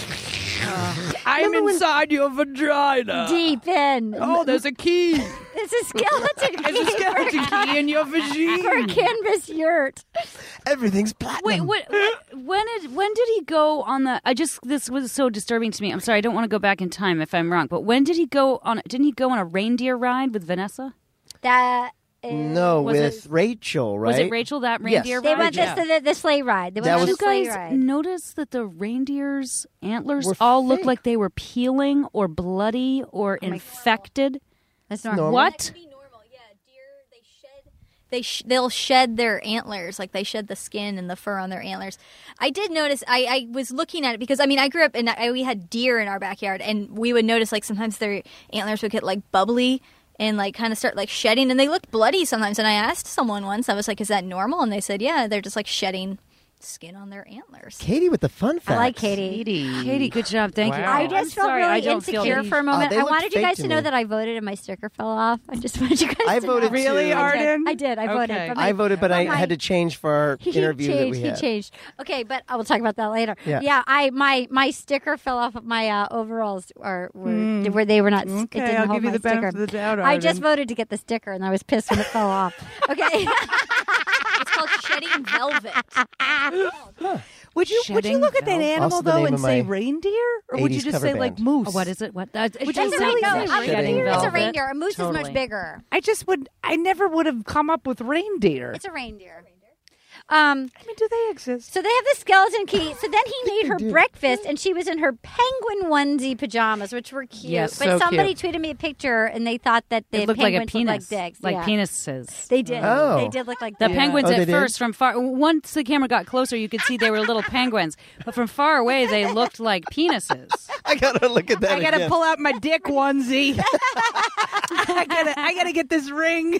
G: I'm inside your vagina.
F: deep in.
G: Oh, there's a key.
F: It's a skeleton key.
G: There's a skeleton
F: for,
G: key in your
F: for a
G: vagina.
F: canvas yurt.
H: Everything's platinum.
I: Wait, what, what, when did when did he go on the? I just this was so disturbing to me. I'm sorry, I don't want to go back in time if I'm wrong. But when did he go on? Didn't he go on a reindeer ride with Vanessa?
F: That is,
H: No,
I: Was
H: with Rachel, right?
I: Was it Rachel that reindeer
F: They
I: ride?
F: went this
G: Yeah.
F: the, the sleigh ride. They
H: That
F: went on
H: was-
F: the
I: You
F: sleigh
I: guys
F: ride.
I: notice that the reindeer's antlers
H: Were
I: all look
H: fake.
I: like they were peeling or bloody or infected?
F: That's
H: normal.
I: What?
J: Be normal, yeah. Deer, they shed. They sh- they'll shed their antlers, like they shed the skin and the fur on their antlers. I did notice. I, I was looking at it because I mean I grew up and I, we had deer in our backyard, and we would notice like sometimes their antlers would get like bubbly and like kind of start like shedding, and they looked bloody sometimes. And I asked someone once, I was like, "Is that normal?" And they said, "Yeah, they're just like shedding skin on their antlers."
H: Katie with the fun facts.
F: I like Katie.
I: Katie, good job. Thank you.
G: Wow.
F: I
I: I'm
F: just felt
I: sorry, I
F: really
I: don't feel
F: insecure
I: that-
F: for a moment.
H: they
F: I
H: looked
F: wanted you
H: fake
F: guys
H: to
F: to know
H: me.
F: that I voted and my sticker fell off. I just wanted you guys
H: I
F: to
H: voted
F: know.
G: Really,
H: too.
G: Arden?
F: I did. I voted.
G: Okay.
F: But my,
H: I voted, but I
F: my-
H: had to change for our
F: he
H: interview
F: changed,
H: that we had.
F: He changed. Okay, but I will talk about that later.
H: Yeah.
F: I my my sticker fell off of my uh, overalls, or were, where they were not. it
G: Okay,
F: didn't
G: I'll
F: hold
G: give you
F: my
G: the benefit
F: sticker.
G: of the doubt,
F: I just
G: Arden.
F: voted to get the sticker, and I was pissed when it fell off. Okay.
J: It's called shedding velvet.
G: Would you would you
I: Shedding
G: look at that
I: velvet.
G: animal
H: Also the
G: though
H: name
G: and
H: of
G: say
H: my
G: reindeer, or would you
H: eighties
G: just
H: cover
G: say like
H: band.
G: moose?
I: Oh, what is it? What? That, it
G: Which
I: does
G: is
I: make
G: really
F: no,
I: sense.
F: a
H: Shedding
F: reindeer is a
H: velvet.
F: reindeer. A moose is
I: Totally.
F: much bigger.
G: I just would. I never would have come up with reindeer.
F: It's a reindeer. Um,
G: I mean, do they exist?
F: So they have the skeleton key. So then he made her breakfast, and she was in her penguin onesie pajamas, which were cute.
G: Yes,
F: but
G: so
F: somebody
G: cute.
F: tweeted me a picture, and they thought that the
I: It looked like a
F: penguins
I: penis,
F: looked like dicks.
I: like
F: yeah.
I: penises.
F: They did.
H: Oh.
F: They did look like
I: The
F: dicks.
I: penguins
H: Oh, they
I: at
H: did?
I: first from far. Once the camera got closer, you could see they were little penguins, but from far away they looked like penises.
H: I gotta look at that.
G: I gotta
H: again.
G: pull out my dick onesie. I gotta, I gotta get this ring.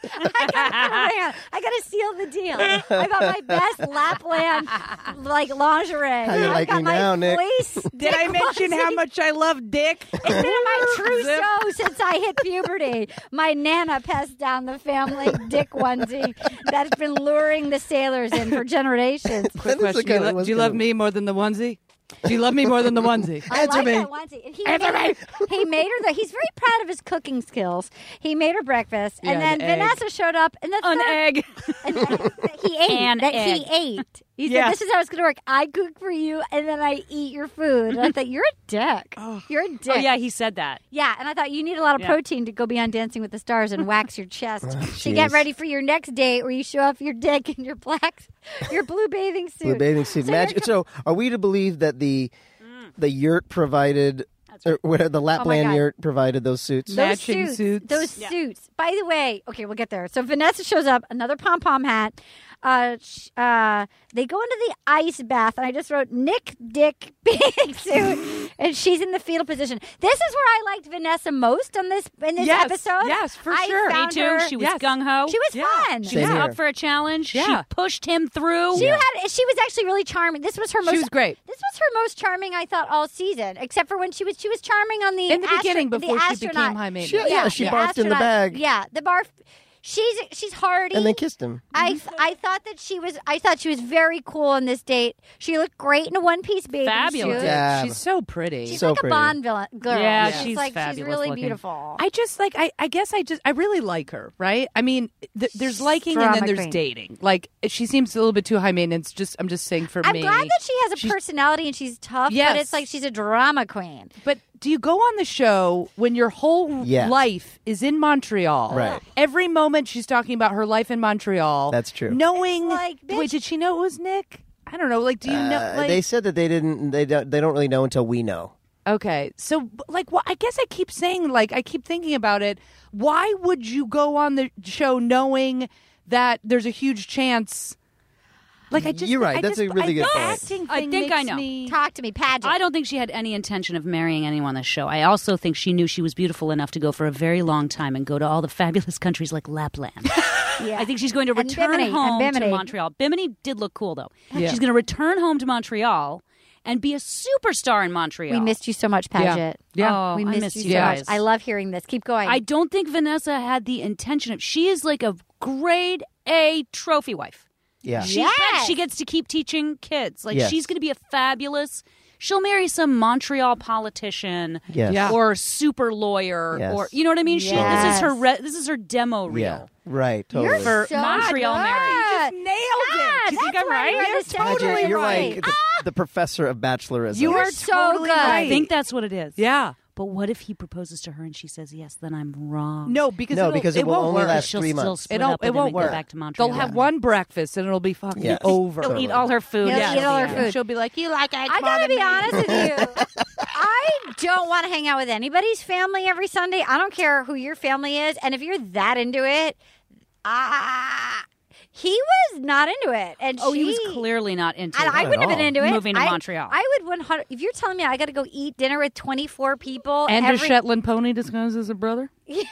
F: I gotta, hang on. I gotta seal the deal. I got my best Lapland like lingerie.
H: How you
F: I
H: like
F: got
H: me
F: my
H: now, Nick?
F: fleece
G: Did
F: dick
G: I mention how
F: onesie.
G: much I love dick?
F: It's been my true
G: Zip.
F: show since I hit puberty. My Nana passed down the family dick onesie that's been luring the sailors in for generations.
G: Quick
H: That is the
G: question: Do you,
H: kind of-
G: lo-
H: was
G: do you love
H: gonna-
G: me more than the onesie? Do you love me more than the onesie?
F: I
H: Answer
F: like
H: me.
F: that onesie. And he, made her, he made her the. He's very proud of his cooking skills. He made her breakfast, and
G: Yeah,
F: then
G: an egg.
F: Vanessa showed up, and the
I: An
F: third,
I: egg.
F: and he ate.
I: An
F: that
I: egg.
F: he ate. He said,
G: Yes.
F: "This is how it's going to work. I cook for you, and then I eat your food." And I thought, "You're a dick. You're a dick."
I: Oh yeah, he said that.
F: Yeah, and I thought you need a lot of
I: Yeah.
F: protein to go beyond Dancing with the Stars and wax your chest to
H: jeez.
F: get ready for your next date, where you show off your dick in your black, your blue bathing suit.
H: Blue bathing suit.
F: So
H: Magic.
F: you're-
H: So, are we to believe that the the yurt provided, or whatever the Lapland
F: God.
H: yurt provided those suits?
F: Those
G: Matching
F: suits,
G: suits.
F: Those
I: Yeah.
F: suits. By the way, okay, we'll get there. So Vanessa shows up, another pom pom hat. Uh, sh- uh, they go into the ice bath, and I just wrote Nick Dick bathing suit, and she's in the fetal position. This is where I liked Vanessa most on this in this
G: Yes,
F: episode.
G: yes, for
F: I
G: sure.
I: Me
F: found
I: too.
F: her-
I: She was
G: Yes.
I: gung ho.
F: She was
G: Yeah.
F: fun.
I: She was
H: Same
I: up
H: here.
I: for a challenge.
G: Yeah.
I: She pushed him through.
F: She had. She was actually really charming. This was her most.
G: She was great.
F: This was her most charming, I thought, all season, except for when she was. She was charming on the
G: In the
F: astro-
G: beginning,
F: the
G: before she
F: astronaut.
G: became high maintenance.
H: She- yeah, she
F: the
H: barfed in the
F: astronaut-
H: bag.
F: Yeah, the barf. She's she's hardy.
H: And they kissed him.
F: I I thought that she was. I thought she was very cool on this date. She looked great in a one piece bathing
I: Fabulous.
F: suit.
H: Yeah.
G: She's so pretty.
F: She's
H: So
F: like
H: pretty.
F: a Bond villain girl.
I: Yeah,
F: she's,
I: she's
F: like
I: fabulous
F: she's really
I: looking.
F: beautiful.
G: I just like I, I guess I just I really like her, right? I mean, th- there's liking and
F: Drama
G: then there's
F: queen.
G: dating. Like she seems a little bit too high maintenance. Just I'm just saying for
F: I'm
G: me.
F: glad that she has a
G: She's-
F: personality and she's tough, but
G: Yes.
F: it's like she's a drama queen.
G: But do you go on the show when your whole
H: Yes.
G: life is in Montreal?
H: Right.
G: Every moment she's talking about her life in Montreal.
H: That's true.
G: Knowing,
F: It's like, bitch-
G: wait, did she know it was Nick? I don't know. Like, do you know?
H: Uh,
G: Like,
H: they said that they didn't. They don't. They don't really know until we know.
G: okay, so b- like, well, I guess I keep saying, like, I keep thinking about it. Why would you go on the show knowing that there's a huge chance? Like, I just,
H: You're right.
G: I
H: That's
G: just-
H: a really
G: I,
H: good
G: the
H: point.
G: acting
I: I
G: thing
I: think I
G: makes
I: know.
G: me-
F: Talk to me, pageant.
I: I don't think she had any intention of marrying anyone on the show. I also think she knew she was beautiful enough to go for a very long time and go to all the fabulous countries like Lapland.
F: Yeah.
I: I think she's going to
F: And
I: return
F: Bimini, and
I: home to
F: Bimini.
I: Montreal. Bimini did look cool, though.
G: Yeah.
I: She's going to return home to Montreal and be a superstar in Montreal.
F: We missed you so much, Paget.
G: Yeah.
I: Oh,
F: we
I: I
F: missed
I: miss
F: you
I: you
F: so
I: guys.
F: much. I love hearing this. Keep going.
I: I don't think Vanessa had the intention of. She is like a grade A trophy wife.
H: Yeah.
I: She,
F: Yes.
I: she gets to keep teaching kids. Like
H: Yes.
I: she's going to be a fabulous. She'll marry some Montreal politician,
H: Yes.
G: Yeah.
I: or super lawyer,
H: Yes.
I: or you know what I mean. She, this is her.
F: Yes.
I: Re, this is her demo reel.
H: Yeah. Right.
F: You're
H: Totally.
I: For
F: so
I: Montreal
F: good.
I: marriage.
G: nailed
F: Yeah,
G: it. Do you think
F: that's
G: I'm
F: why
G: right?
F: you're
G: You're
F: the secretary
G: totally
F: of
H: You're
G: right.
H: like the, the professor of bachelorism.
G: You
F: You're
G: are
F: so
G: totally
F: good.
G: right.
I: I think that's what it is.
G: Yeah.
I: But what if he proposes to her and she says yes? Then I'm wrong.
G: No, because
H: No,
G: it'll-
H: because it will
G: won't
H: only
G: work.
H: last
I: she'll
H: three
I: still
H: months.
I: split
G: It'll,
I: up with
G: it
I: him
G: won't
I: and
G: work.
I: go back to Montreal.
G: They'll have one breakfast and it'll be fucking
H: Yeah.
G: over.
I: He'll eat all her food.
F: He'll
I: yeah.
F: eat all her
G: Yeah.
F: food.
G: She'll be like, "You like eggs
F: I
G: more
F: gotta
G: than
F: be
G: me."
F: honest with you. I don't want to hang out with anybody's family every Sunday. I don't care who your family is, and if you're that into it, ah, he was not into it. And
I: Oh,
F: she,
I: he was clearly not into
F: And
I: it.
F: I wouldn't have been
H: all.
F: into it.
I: Moving to
F: I,
I: Montreal.
F: I would one hundred. If you're telling me I got to go eat dinner with twenty-four people
G: And
F: every,
G: a Shetland pony disguises a brother.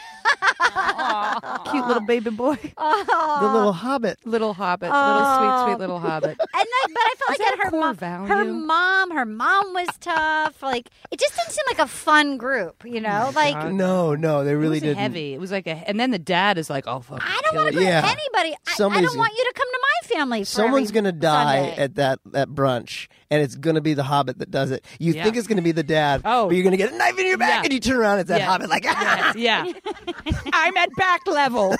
G: Cute little baby boy,
H: The little hobbit.
G: little hobbit, little sweet, sweet little hobbit.
F: And like, but I felt like
G: that
F: that
G: a
F: her
G: core
F: mom,
G: value?
F: her mom, her mom was tough. Like it just didn't seem like a fun group, you know. like
G: God.
H: No, no, they
G: It
H: really
G: was
H: didn't.
G: heavy. It was like a, and then the dad is like, "Oh fuck."
F: I don't want to go
H: Yeah.
F: with anybody. I, I
H: Somebody's
F: don't want you to come to my family. For
H: Someone's
F: every
H: gonna die
F: Sunday.
H: at that that brunch, and it's gonna be the Hobbit that does it. You
G: Yeah.
H: think it's gonna be the dad,
G: Oh.
H: but you're gonna get a knife in your back,
G: Yeah.
H: and you turn around, it's that
G: Yeah.
H: Hobbit, like, ah!
G: Yeah, I'm at back level.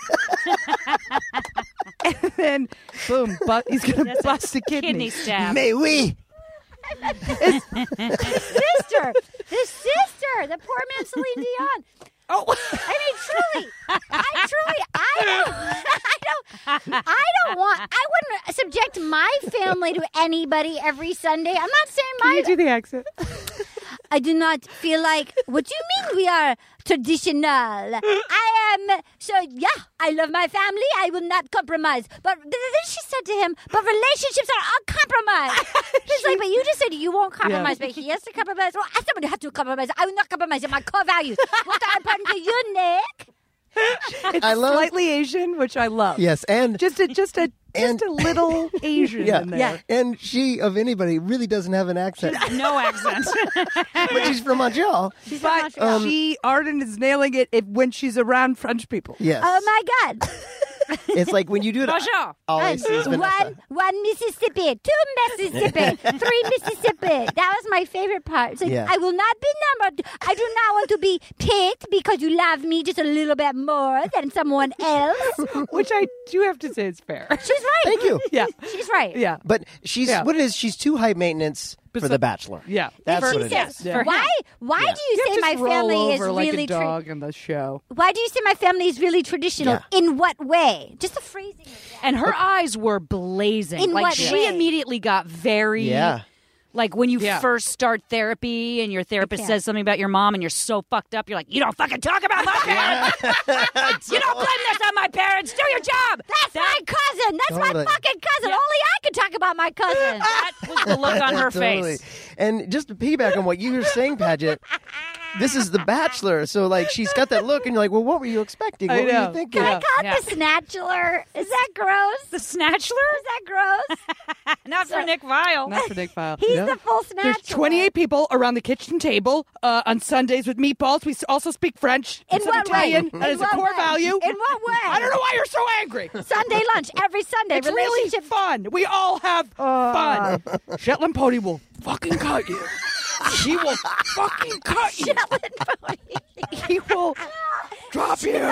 G: And then, boom, bu- he's gonna
I: That's a
G: bust a kidney.
I: Kidney stab.
H: May we?
F: His sister, his sister, the poor man Celine Dion.
G: Oh,
F: I mean, truly, I truly, I don't, I don't, I don't want, I wouldn't subject my family to anybody every Sunday. I'm not saying
G: Can
F: my.
G: you do the accent?
F: I do not feel like. What do you mean we are traditional? I am. So yeah, I love my family. I will not compromise. But then she said to him, "But relationships are uncompromised." He's like, "But you just said you won't compromise, yeah. but he has to compromise." Well, as someone who has to compromise, I will not compromise in my core values. What are important to you, Nick?
G: It's
H: I love-
G: slightly Asian, which I love.
H: Yes, and
G: Just a just a
H: And-
G: just a little Asian
H: yeah,
G: in there.
F: Yeah.
H: and she of anybody really doesn't have an accent,
I: No accent.
H: but she's from Montreal.
F: She's from
G: But
F: Montreal.
G: she Arden is nailing it if, when she's around French people.
H: Yes,
F: Oh my God!
H: it's like when you do it.
I: Bonjour.
H: All I see is Vanessa.
F: One, one Mississippi, two Mississippi, three Mississippi. That was my favorite part. It's like,
H: Yeah.
F: I will not be numbered. I do not want to be picked because you love me just a little bit more than someone else.
G: Which I do have to say is fair.
F: She's right.
H: Thank you.
G: Yeah.
F: She's right.
G: Yeah.
H: But she's
G: Yeah.
H: what it is. She's too high maintenance for
G: Besi-
H: The Bachelor.
G: Yeah.
H: That's
F: She
H: what it
F: says,
H: is.
G: Yeah.
F: why? Why
H: Yeah.
F: do you,
G: You
F: say
G: just
F: my
G: roll
F: family is
G: over like
F: really
G: a
F: tra-
G: dog in the show.
F: Why do you say my family is really traditional?
H: Yeah.
F: In what way? Just the phrasing. Of that.
I: And her eyes were blazing.
F: In
I: like
F: what
I: she
F: way?
I: immediately got very
H: Yeah.
I: like when you
G: Yeah.
I: first start therapy and your therapist
F: can't.
I: says something about your mom and you're so fucked up, you're like, you don't fucking talk about my parents. You don't blame this on my parents. Do your job.
F: That's my cousin. That's
H: Totally.
F: my fucking cousin.
I: Yeah.
F: Only I can talk about my cousin.
I: That was the look on her
H: Totally.
I: face.
H: And just to piggyback on what you were saying, Paget, this is The Bachelor. So, like, she's got that look, and you're like, well, what were you expecting? What
G: I
H: were
G: know.
H: you thinking?
F: Can I call it
I: Yeah.
F: the snatchler? Is that gross?
I: The Snatchler?
F: Is that gross?
I: Not for Nick Vile.
G: Not for Nick File.
F: He's
H: Yeah.
F: the full snatchler.
G: There's twenty-eight people around the kitchen table uh, on Sundays with meatballs. We s- also speak French.
F: In
G: It's
F: what
G: an Italian.
F: way?
G: That
F: In
G: is a
F: what
G: core
F: way?
G: value.
F: In what way?
G: I don't know why you're so angry.
F: Sunday lunch every Sunday.
G: It's really
F: relationship.
G: fun. We all have fun. Shetland Pony will fucking cut you. He will fucking cut you.
F: Shetland pony.
G: He will drop you.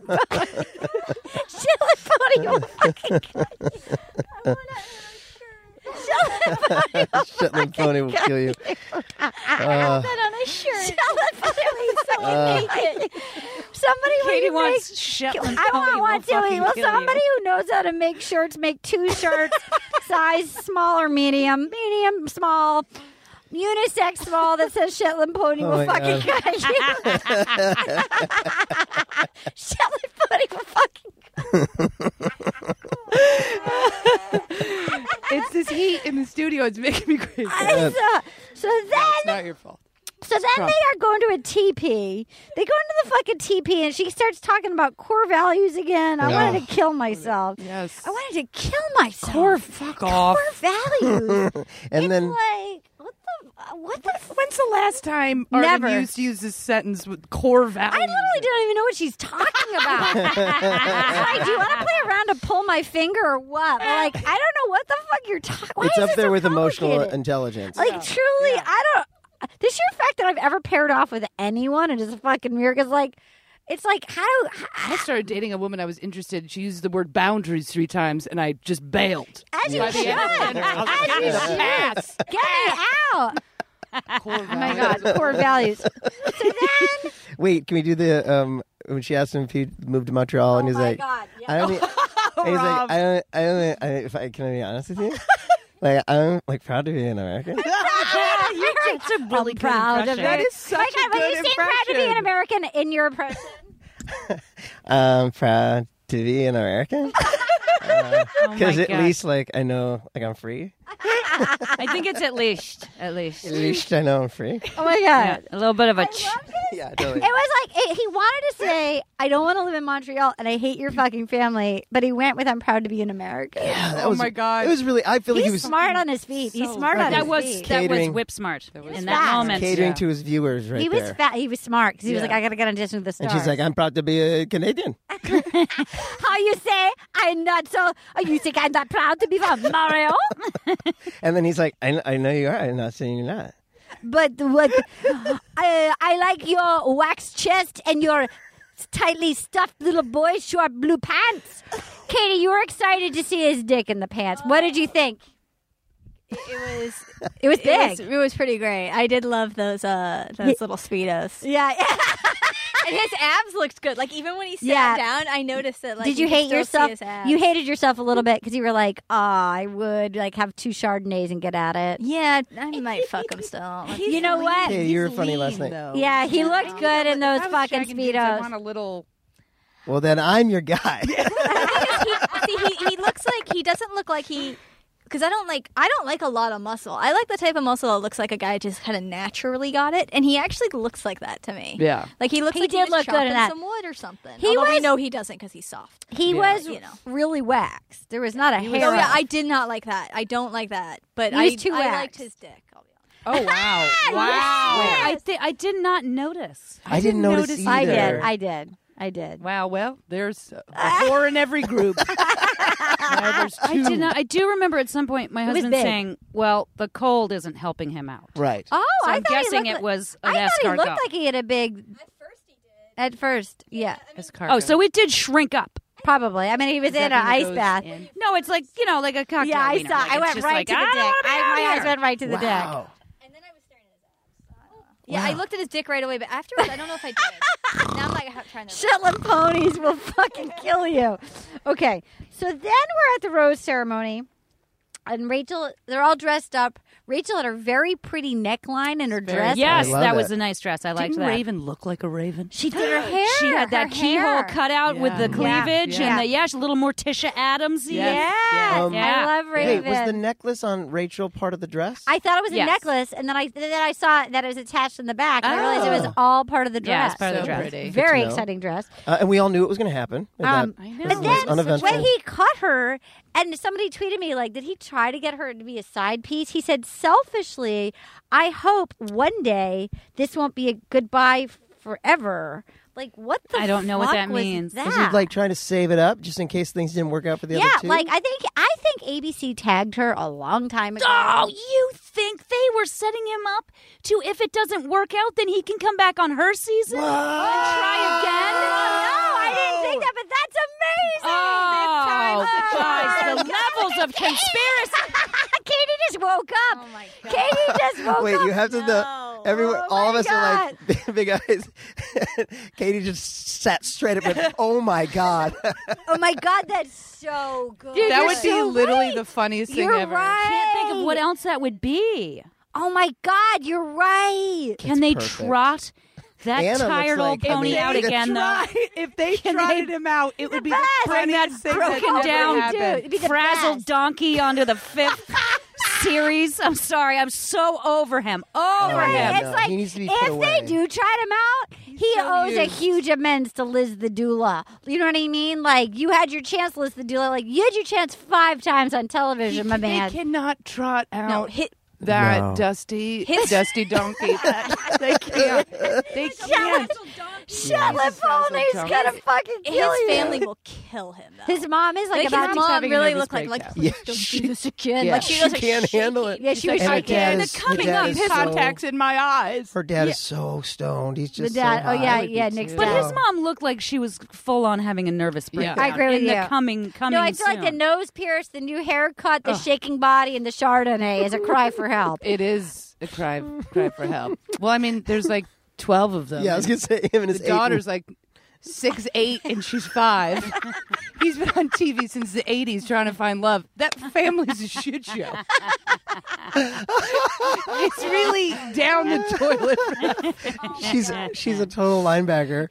F: Shetland pony will fucking cut you. I wanna- Shetland pony will
H: Shetland Pony will kill you.
F: I have that on a shirt. Shetland pony will someone make it. Somebody will
I: Katie
F: you
I: wants
F: make-
I: Shetland
F: I
I: Pony
F: want
I: will
F: one too.
I: fucking
F: Will
I: kill
F: somebody
I: you.
F: who knows how to make shirts make two shirts, size small or medium, medium, small, unisex small that says Shetland Pony
H: Oh
F: will
H: my
F: fucking
H: God.
F: cut you. Shetland Pony will fucking
G: It's this heat in the studio. It's making me crazy.
F: cut you. So
G: It's
F: then,
G: not your fault.
F: so then they are going to a T P. They go into the fucking T P, and she starts talking about core values again. I
H: Yeah.
F: wanted to kill myself.
G: Yes.
F: I wanted to kill myself.
G: Core, fuck off.
F: Core values.
H: And
F: it's
H: then
F: like what the what the. F-
G: When's the last time Arden
F: Never.
G: used to use this sentence with core values?
F: I literally don't even know what she's talking about. It's like, do you want to play around to pull my finger or what? But like, I don't know what the fuck you're talking. Why
H: it's
F: is
H: up
F: this
H: there
F: so
H: with emotional
F: complicated?
H: intelligence.
F: Like truly, I don't. The sheer fact that I've ever paired off with anyone and is fucking weird because like, it's like how do
G: I started dating a woman I was interested in. She used the word boundaries three times, and I just bailed.
F: as you
G: By the
F: should,
G: end of the dinner, I was
F: as
G: like,
F: you
G: "Give me the
F: should.
G: pass."
F: Get me out.
G: Core
F: Oh my god, core values. So then,
H: Wait, can we do the um when she asked him if he moved to Montreal and
F: oh
H: he's
F: my
H: like,
F: god, yeah.
H: I don't. Need, and he's
G: Rob.
H: like, I don't. I don't. I, if I can I be honest with you, like I'm like proud to be an American.
I: It's a really
F: I'm proud of
I: good
F: it.
I: impression.
G: That is such
F: my
G: a
F: god, but
G: good
F: you seem proud to be an
G: impression.
F: American in your impression.
H: I'm proud to be an American
I: Oh
H: because
I: my
H: at
I: God.
H: least like I know like I'm free.
I: I think it's at least. At least.
H: At least I know I'm free.
F: Oh my god.
I: Yeah, a little bit of a.
F: I
I: Ch-
F: love this.
H: Yeah, totally.
F: It was like it, he wanted to say, "I don't want to live in Montreal and I hate your fucking family," but he went with, "I'm proud to be an American."
H: Yeah, that
G: Oh
H: was,
G: my God.
H: It was really. I feel like
F: He's
H: he was
F: smart on his feet. He's
G: so
F: smart on
H: funny.
F: his
I: that was
F: feet.
I: that was
H: Catering.
I: whip smart
G: was
I: in
F: fast.
I: that moment.
H: catering
G: Yeah.
H: to his viewers right
F: he was
H: there.
F: fat. He was smart because he was
G: Yeah.
F: like, "I gotta get audition with the stars."
H: And she's like, I'm proud to be a Canadian.
F: "How you say I'm not so? Oh, you think I'm not proud to be from Montreal?"
H: And then he's like, I, I know you are. I'm not saying you're not.
F: But what? I I like your wax chest and your tightly stuffed little boy short blue pants. Katie, you were excited to see his dick in the pants. What did you think?
J: It was
F: It was
J: it
F: big.
J: was, it was pretty great. I did love those uh those little speedos.
F: Yeah.
J: And his abs looked good. Like even when he sat
F: Yeah.
J: down, I noticed that. Like,
F: Did you
J: could
F: hate
J: still
F: yourself?
J: See his abs.
F: You hated yourself a little bit because you were like, "Oh, I would like have two Chardonnays and get at it."
J: Yeah, I might fuck him still.
F: You know what?
H: Hey, you were funny last night.
F: Yeah, he looked good in those
G: If I was
F: fucking
G: shagging dudes, I
F: speedos.
G: want a little.
H: Well, then I'm your guy.
J: he, see, he, he looks like he doesn't look like he. Because I don't like I don't like a lot of muscle. I like the type of muscle that looks like a guy just kind of naturally got it, and he actually looks like that to me.
G: Yeah.
J: Like he looks
F: He
J: like
F: did
J: he was
F: look good in
J: chopping
F: that.
J: some wood or something.
F: He
J: Although we
F: was-
J: know he doesn't because he's soft.
F: He
G: Yeah.
F: was,
J: You know.
F: really waxed. There was not a
J: Oh
F: hair.
J: yeah,
F: up.
J: I did not like that. I don't like that. But
F: He
J: I,
F: was too
J: I
F: waxed.
J: liked his dick. I'll be honest.
G: Oh wow! Wow!
I: I th- I did not notice.
H: I didn't notice either.
F: I did. I did. I did.
G: Wow. Well, there's a whore in every group. Now there's
I: I
G: two.
I: did not. I do remember at some point my
F: It was
I: husband
F: big.
I: saying, "Well, the cold isn't helping him out."
H: Right.
F: Oh,
I: So
F: I
I: I'm
F: thought he
I: guessing
F: looked
I: it
F: like-
I: was an
F: I thought he
I: escargot.
F: looked like he had a big. At first, he did. At first, yeah,
I: Oh, so it did shrink up.
F: probably. I mean, he was
G: Is that
F: in an
G: when it
F: ice
G: goes
F: bath.
G: in?
I: No, it's like you know, like a cocktail.
F: Yeah, I
I: wiener.
F: saw.
I: Like,
F: I
I: it's
F: went
I: just
F: right
I: like,
F: to the
I: I
F: dick.
I: don't wanna be
F: I,
I: out
F: my eyes
I: here.
F: went right to the dick.
H: Wow.
J: Yeah, I looked at his dick right away, but afterwards, I don't know if I did. Now I'm like trying to.
F: Shetland ponies will fucking kill you. Okay, so then we're at the rose ceremony, and Rachel, they're all dressed up. Rachel had her very pretty neckline in her
G: Very
F: dress.
I: Yes,
H: I love
I: that
H: it.
I: was a nice dress. I liked
G: Didn't
I: that.
G: Raven look like a raven?
F: She did her hair.
I: She had that
F: her
I: keyhole
F: hair.
I: cut out with the
G: Yeah.
I: cleavage
F: Yeah.
I: and the yeah, she's a little Morticia Adams.
F: Yes,
G: Yes.
H: Um,
I: Yeah.
F: I love
H: Hey,
F: Raven.
H: was the necklace on Rachel part of the dress?
F: I thought it was a
I: Yes.
F: necklace, and then I then I saw that it was attached in the back, and I realized it was
H: Oh.
F: all part of the dress.
I: Yeah, it's part of the
G: So
I: dress.
G: pretty.
F: Very
H: Good to know.
F: exciting dress.
H: Uh, and we all knew it was going to happen. and
F: Um,
H: that
G: I know.
H: this
F: But
H: was
F: then
H: uneventful.
F: when he caught her, and somebody tweeted me like, did he try to get her to be a side piece? He said, selfishly, I hope one day this won't be a goodbye forever. Like, what the
I: I don't know what
F: fuck
I: that
F: was
I: means.
F: That?
H: was he like trying to save it up just in case things didn't work out for the
F: yeah,
H: other two?
F: like I think I think A B C tagged her a long time ago.
I: Oh, you think they were setting him up to if it doesn't work out, then he can come back on her season and try again?
F: no, I didn't think that, but that's amazing.
I: Oh,
F: Oh,
I: guys, the
F: God.
I: levels of conspiracy.
F: Katie just woke up.
J: Oh my god.
F: Katie just woke
H: Wait,
F: up.
H: you have to the everyone.
F: Oh
H: all of
F: my
H: us are like big eyes. Katie just sat straight up. And, oh my god!
F: Oh my God, that's so good.
G: that
F: You're
G: would be
F: so
G: literally
F: right.
G: the funniest thing
F: You're
G: ever.
F: right.
I: Can't think of what else that would be.
F: Oh my God, you're right.
I: Can they
H: perfect.
I: trot that
H: Anna looks
I: tired old
H: like- I
I: pony
H: mean,
I: out
H: if they
I: again, though?
G: if they
I: Can
G: trotted
I: they-
G: him out, it would be
F: best.
G: the
I: Bring that
G: funniest thing
I: broken
G: that
I: down
G: ever
F: dude.
G: happened.
F: It'd be the
I: Frazzled
F: best.
I: donkey onto the fifth series. I'm sorry. I'm so over him. Over
H: Oh,
I: him.
H: yeah,
F: It's
H: no,
F: like
H: he needs to be
F: if
H: put
F: they
H: away.
F: do trot him out, he
G: so
F: owes a
G: used.
F: huge amends to Liz the doula. You know what I mean? Like you had your chance, Liz the doula. Like you had your chance five times on television, my
G: They
F: man.
G: cannot trot out
J: No, hit.
G: that
H: No.
G: dusty,
J: His-
G: dusty donkey. they can't. They can't.
F: Shetland
G: Frazzled
F: pony's
G: donkey.
F: gonna fucking
J: His
F: kill you.
J: family will kill him. Though.
F: His mom is like
J: Like
F: about
J: his
F: to
J: mom
G: having a
J: really
G: nervous
J: looked like like
G: breakdown.
J: please
H: Yeah,
J: don't
H: she-
J: do this again.
G: yeah.
J: Like she,
H: She
J: was like
H: can't
J: shaking.
H: handle it.
F: Yeah, she
G: She's
F: was
G: like,
H: And her
F: shaking.
H: dad
G: "And
H: is-
G: the
H: her
G: coming
H: dad
G: up
H: is
G: his
H: so-
G: contacts in my eyes.
H: Her dad
F: Yeah.
H: is so stoned. He's
F: The
H: just
F: dad.
H: so
F: Oh yeah,
H: high.
G: would be
F: yeah.
G: too.
F: Nick's
I: But
F: dad.
I: his mom looked like she was full on having a nervous
G: Yeah.
I: breakdown.
F: I agree with
I: in
F: you.
I: the coming, coming
F: No, I feel like the
I: soon.
F: nose pierce, the new haircut, the shaking body, and the Chardonnay is a cry for help.
G: It is a cry, cry for help. Well, I mean, there's like twelve of them.
H: Yeah, I was gonna say him and his
G: the
H: eight-
G: daughter's like six, eight, and she's five. He's been on T V since the eighties trying to find love. That family's a shit show. It's really down the toilet.
H: She's she's a total linebacker.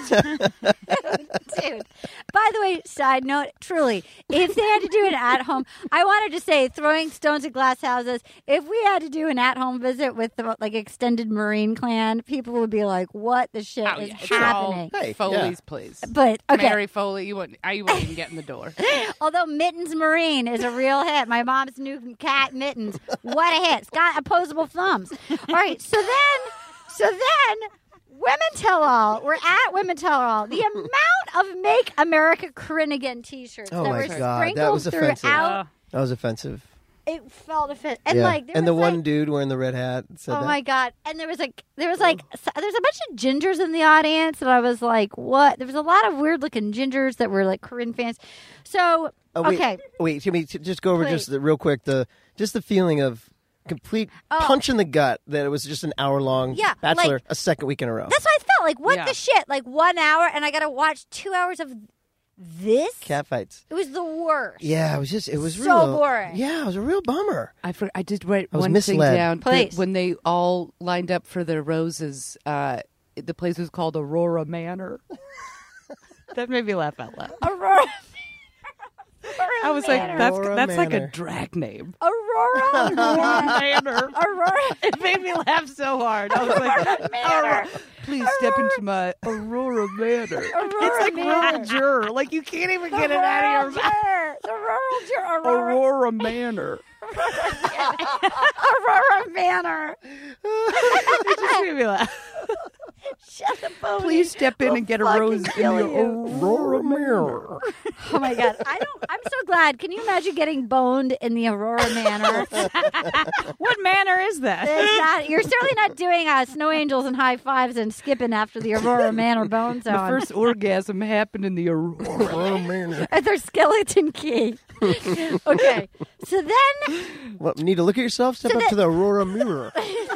F: Dude. By the way, side note, truly, if they had to do an at home, I wanted to say throwing stones at glass houses. If we had to do an at home visit with the like extended Marine clan, people would be like, "What the shit
G: Oh,
F: is
G: yeah, it's all
F: happening?"
H: Hey,
G: Foley's,
H: yeah.
G: please.
F: But okay,
G: Mary Foley, you wouldn't. I wouldn't even get in the door.
F: although Mittens Marine is a real hit, my mom's new cat Mittens, what a hit! It's got opposable thumbs. All right, so then, so then. Women Tell All. We're at Women Tell All. The amount of Make America Krinnigan T-shirts
H: Oh
F: that
H: my
F: were
H: God,
F: sprinkled
H: that was offensive.
F: throughout.
H: That was offensive.
F: It felt offensive, and
H: yeah.
F: like, there
H: and the
F: was,
H: one
F: like,
H: dude wearing the red hat said
F: oh
H: that.
F: my God! And there was like, there was like, s- there's a bunch of gingers in the audience, and I was like, what? There was a lot of weird looking gingers that were like Corinne fans. So
H: Oh, wait,
F: okay,
H: wait. Can we t- just go over
F: Please.
H: just the, real quick the just the feeling of complete
F: Oh.
H: punch in the gut that it was just an hour long
F: Yeah,
H: Bachelor
F: like-
H: a second week in a row.
F: That's what I felt like. What
G: Yeah.
F: the shit? Like one hour, and I got to watch two hours of this.
H: Catfights.
F: It was the worst.
H: Yeah, it was just it was
F: So
H: real
F: boring.
H: Yeah, it was a real bummer.
G: I for, I did write
H: I was
G: one
H: misled.
G: thing down. that
F: Please.
G: when they all lined up for their roses, uh, the place was called Aurora Manor. That made me laugh out loud.
F: Aurora.
G: I was like,
F: Manor.
G: that's
H: Aurora
G: that's like a
H: Manor.
G: drag name.
F: Aurora.
G: Manor.
F: Aurora.
G: It made me laugh so hard. I was like,
F: Manor.
G: please step into my Aurora Manor. It's like rural juror. Like you can't even get it out of your mouth.
F: Juror. The rural juror. Aurora.
G: Aurora Manor.
F: Aurora Manor.
G: It just made me laugh.
F: Shut the phone.
G: Please step in and get a
F: fucking
G: rose in
F: kill
G: the
F: you.
G: Aurora Manor.
F: Oh my god! I don't. I'm so glad. Can you imagine getting boned in the Aurora Manor?
I: What manner is that?
F: It's not, you're certainly not doing uh, snow angels and high fives and skipping after the Aurora Manor bone
G: The
F: zone.
G: first orgasm happened in the Aurora.
H: Oh man.
F: At their skeleton key. Okay, so then
H: Well, you need to look at yourself, step
F: So
H: up
F: that-
H: to the Aurora mirror.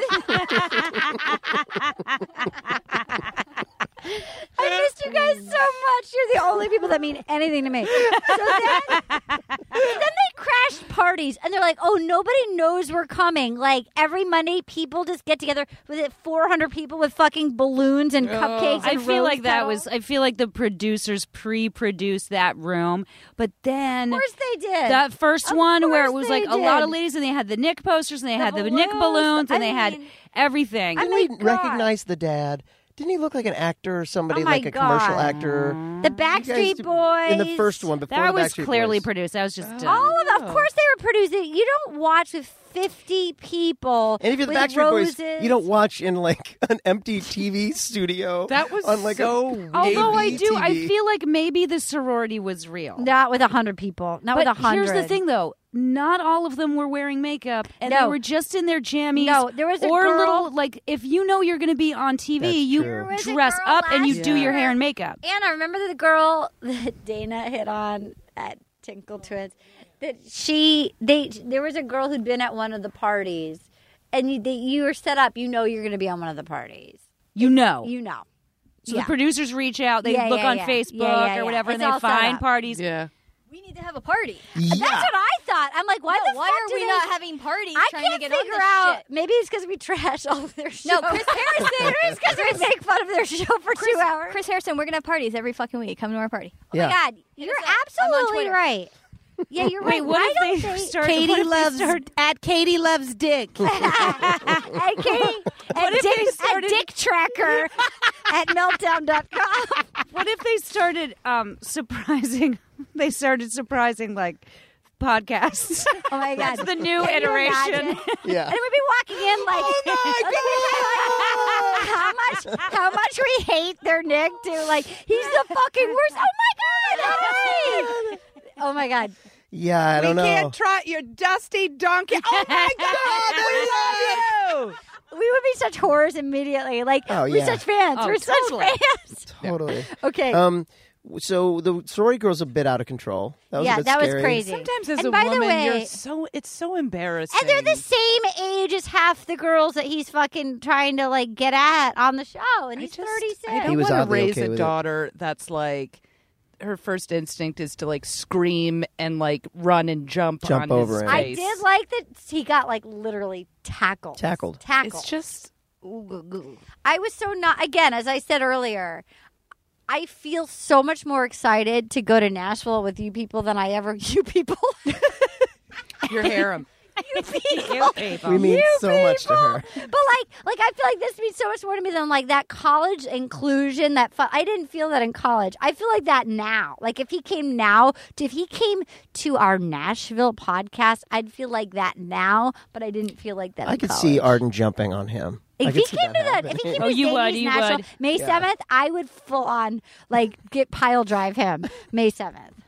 F: I missed you guys so much. You're the only people that mean anything to me. So then, then they crashed parties, and they're like, "Oh, nobody knows we're coming." Like every Monday, people just get together with it, four hundred people with fucking balloons and cupcakes.
I: I
F: and
I: feel
F: rose
I: like that
F: petals.
I: was. I feel like the producers pre-produced that room, but then
F: Of course they did.
I: that first
F: Of
I: one where it
F: course
I: was
F: they
I: like a lot of
F: did.
I: ladies, and they had the Nick posters, and they
F: The
I: had the Nick
F: balloons.
I: balloons, and
F: I
I: they had
F: mean-
I: everything.
F: I
H: Didn't
F: my
H: we
F: God.
H: recognize the dad? Didn't he look like an actor or somebody
F: Oh my
H: like a commercial
F: God.
H: actor?
F: the
H: You
F: Backstreet
H: guys-
F: Boys
H: in the first one before
I: that
H: the
I: was
H: Backstreet
I: clearly
H: Boys.
I: produced. That was just uh,
F: All of, of course, they were producing. You don't watch with fifty people.
H: And if you're the
F: with
H: Backstreet
F: roses.
H: Boys, you don't watch in like an empty T V studio.
G: That was
H: on like
G: so
H: a
G: weird.
I: Although I
H: A V
I: do, I
H: T V.
I: feel like maybe the sorority was real.
F: Not with a hundred people. Not
I: But
F: with a hundred.
I: here's the thing, though. Not all of them were wearing makeup, and they
F: No.
I: were just in their jammies.
F: No, there was a
I: or
F: girl-
I: little like if you know you're going to be on T V,
H: That's
I: you
H: true. There
F: was a
I: dress
F: girl
I: up and you
F: last
I: do your
F: year.
I: hair and makeup.
F: Anna, remember the girl that Dana hit on at Tinkle Twins? That she, they, there was a girl who'd been at one of the parties, and you, they, you were set up. You know you're going to be on one of the parties.
I: You know.
F: You know.
I: so
F: yeah.
I: the producers reach out, they
F: Yeah,
I: look
F: yeah,
I: on
F: yeah.
I: Facebook
F: Yeah, yeah,
I: or
F: yeah.
I: whatever,
F: It's
I: and
F: all
I: they
F: set
I: find
F: up.
I: parties.
G: Yeah.
J: We need to have a party.
H: Yeah.
F: That's what I thought. I'm like, why
J: No,
F: the
J: why
F: fuck
J: are
F: do
J: we
F: they-
J: not having parties
F: I
J: trying
F: can't
J: to get
F: figure
J: on this
F: out.
J: shit?
F: Maybe it's because we trash all of their show.
J: No, Chris Harrison.
F: It's because we make fun of their show for
J: Chris,
F: two hours.
J: Chris Harrison, we're gonna have parties every fucking week. Come to our party.
F: Oh
H: Yeah.
F: my God, you're
J: us up. I'm on
F: absolutely
J: Twitter.
F: right. Yeah, you're
I: Wait,
F: right.
I: what
F: Why
I: if
F: don't
I: they
F: they
I: start?
G: Katie
I: what if they
G: loves
I: start-
G: at Katie loves Dick.
F: Hey, Katie, at,
I: if
F: Dick,
I: they started-
F: at Dick Tracker at meltdown dot com.
I: What if they started um, surprising? They started surprising like podcasts.
F: Oh my God.
I: That's the new
F: Can you
I: iteration.
F: imagine?
H: Yeah.
F: And we'd be walking in like, how much, how much we hate their Nick too. Like, he's the fucking worst. Oh my God. Hey. Oh my God.
H: Yeah, I don't
G: we
H: know.
G: can't trot your dusty donkey. Oh my God, I love you.
F: We would be such whores immediately. Like,
H: Oh,
F: we're
H: yeah.
F: such fans.
I: Oh,
F: we're
I: totally.
F: such fans.
H: Totally.
F: Okay.
H: Um. So the sorority girl's a bit out of control. That was a
F: yeah,
H: bit
F: that was
H: scary.
F: crazy.
G: Sometimes as
F: And
G: a
F: by the
G: woman,
F: way-
G: you're so it's so embarrassing.
F: And they're the same age as half the girls that he's fucking trying to like get at on the show, and
G: I
F: he's
G: just-
F: thirty-six.
G: I
H: He
G: don't
H: was
G: want to
H: oddly
G: raise
H: okay
G: a
H: with it.
G: daughter that's like her first instinct is to like scream and like run and jump,
H: Jump
G: on
H: over
G: his
H: him.
F: I
G: face.
F: did like that he got like literally tackled.
H: Tackled.
F: Tackled.
G: It's just
F: I was so not again, as I said earlier. I feel so much more excited to go to Nashville with you people than I ever you people.
G: your harem.
F: you people.
H: We mean
F: You
H: so much to
F: people.
H: her.
F: But like, like I feel like this means so much more to me than like that college inclusion. That fu- I didn't feel that in college. I feel like that now. Like if he came now, to, if he came to our Nashville podcast, I'd feel like that now. But I didn't feel like that.
H: I
F: in
H: could
F: college.
H: see Arden jumping on him. I
F: If
H: could
F: he
H: see
F: came to that,
H: happening.
F: if he came
I: Oh,
F: to
I: you would,
F: Sadie's
I: you
F: Nashville
I: would.
F: May seventh, I would full on like get pile drive him May seventh.
G: But I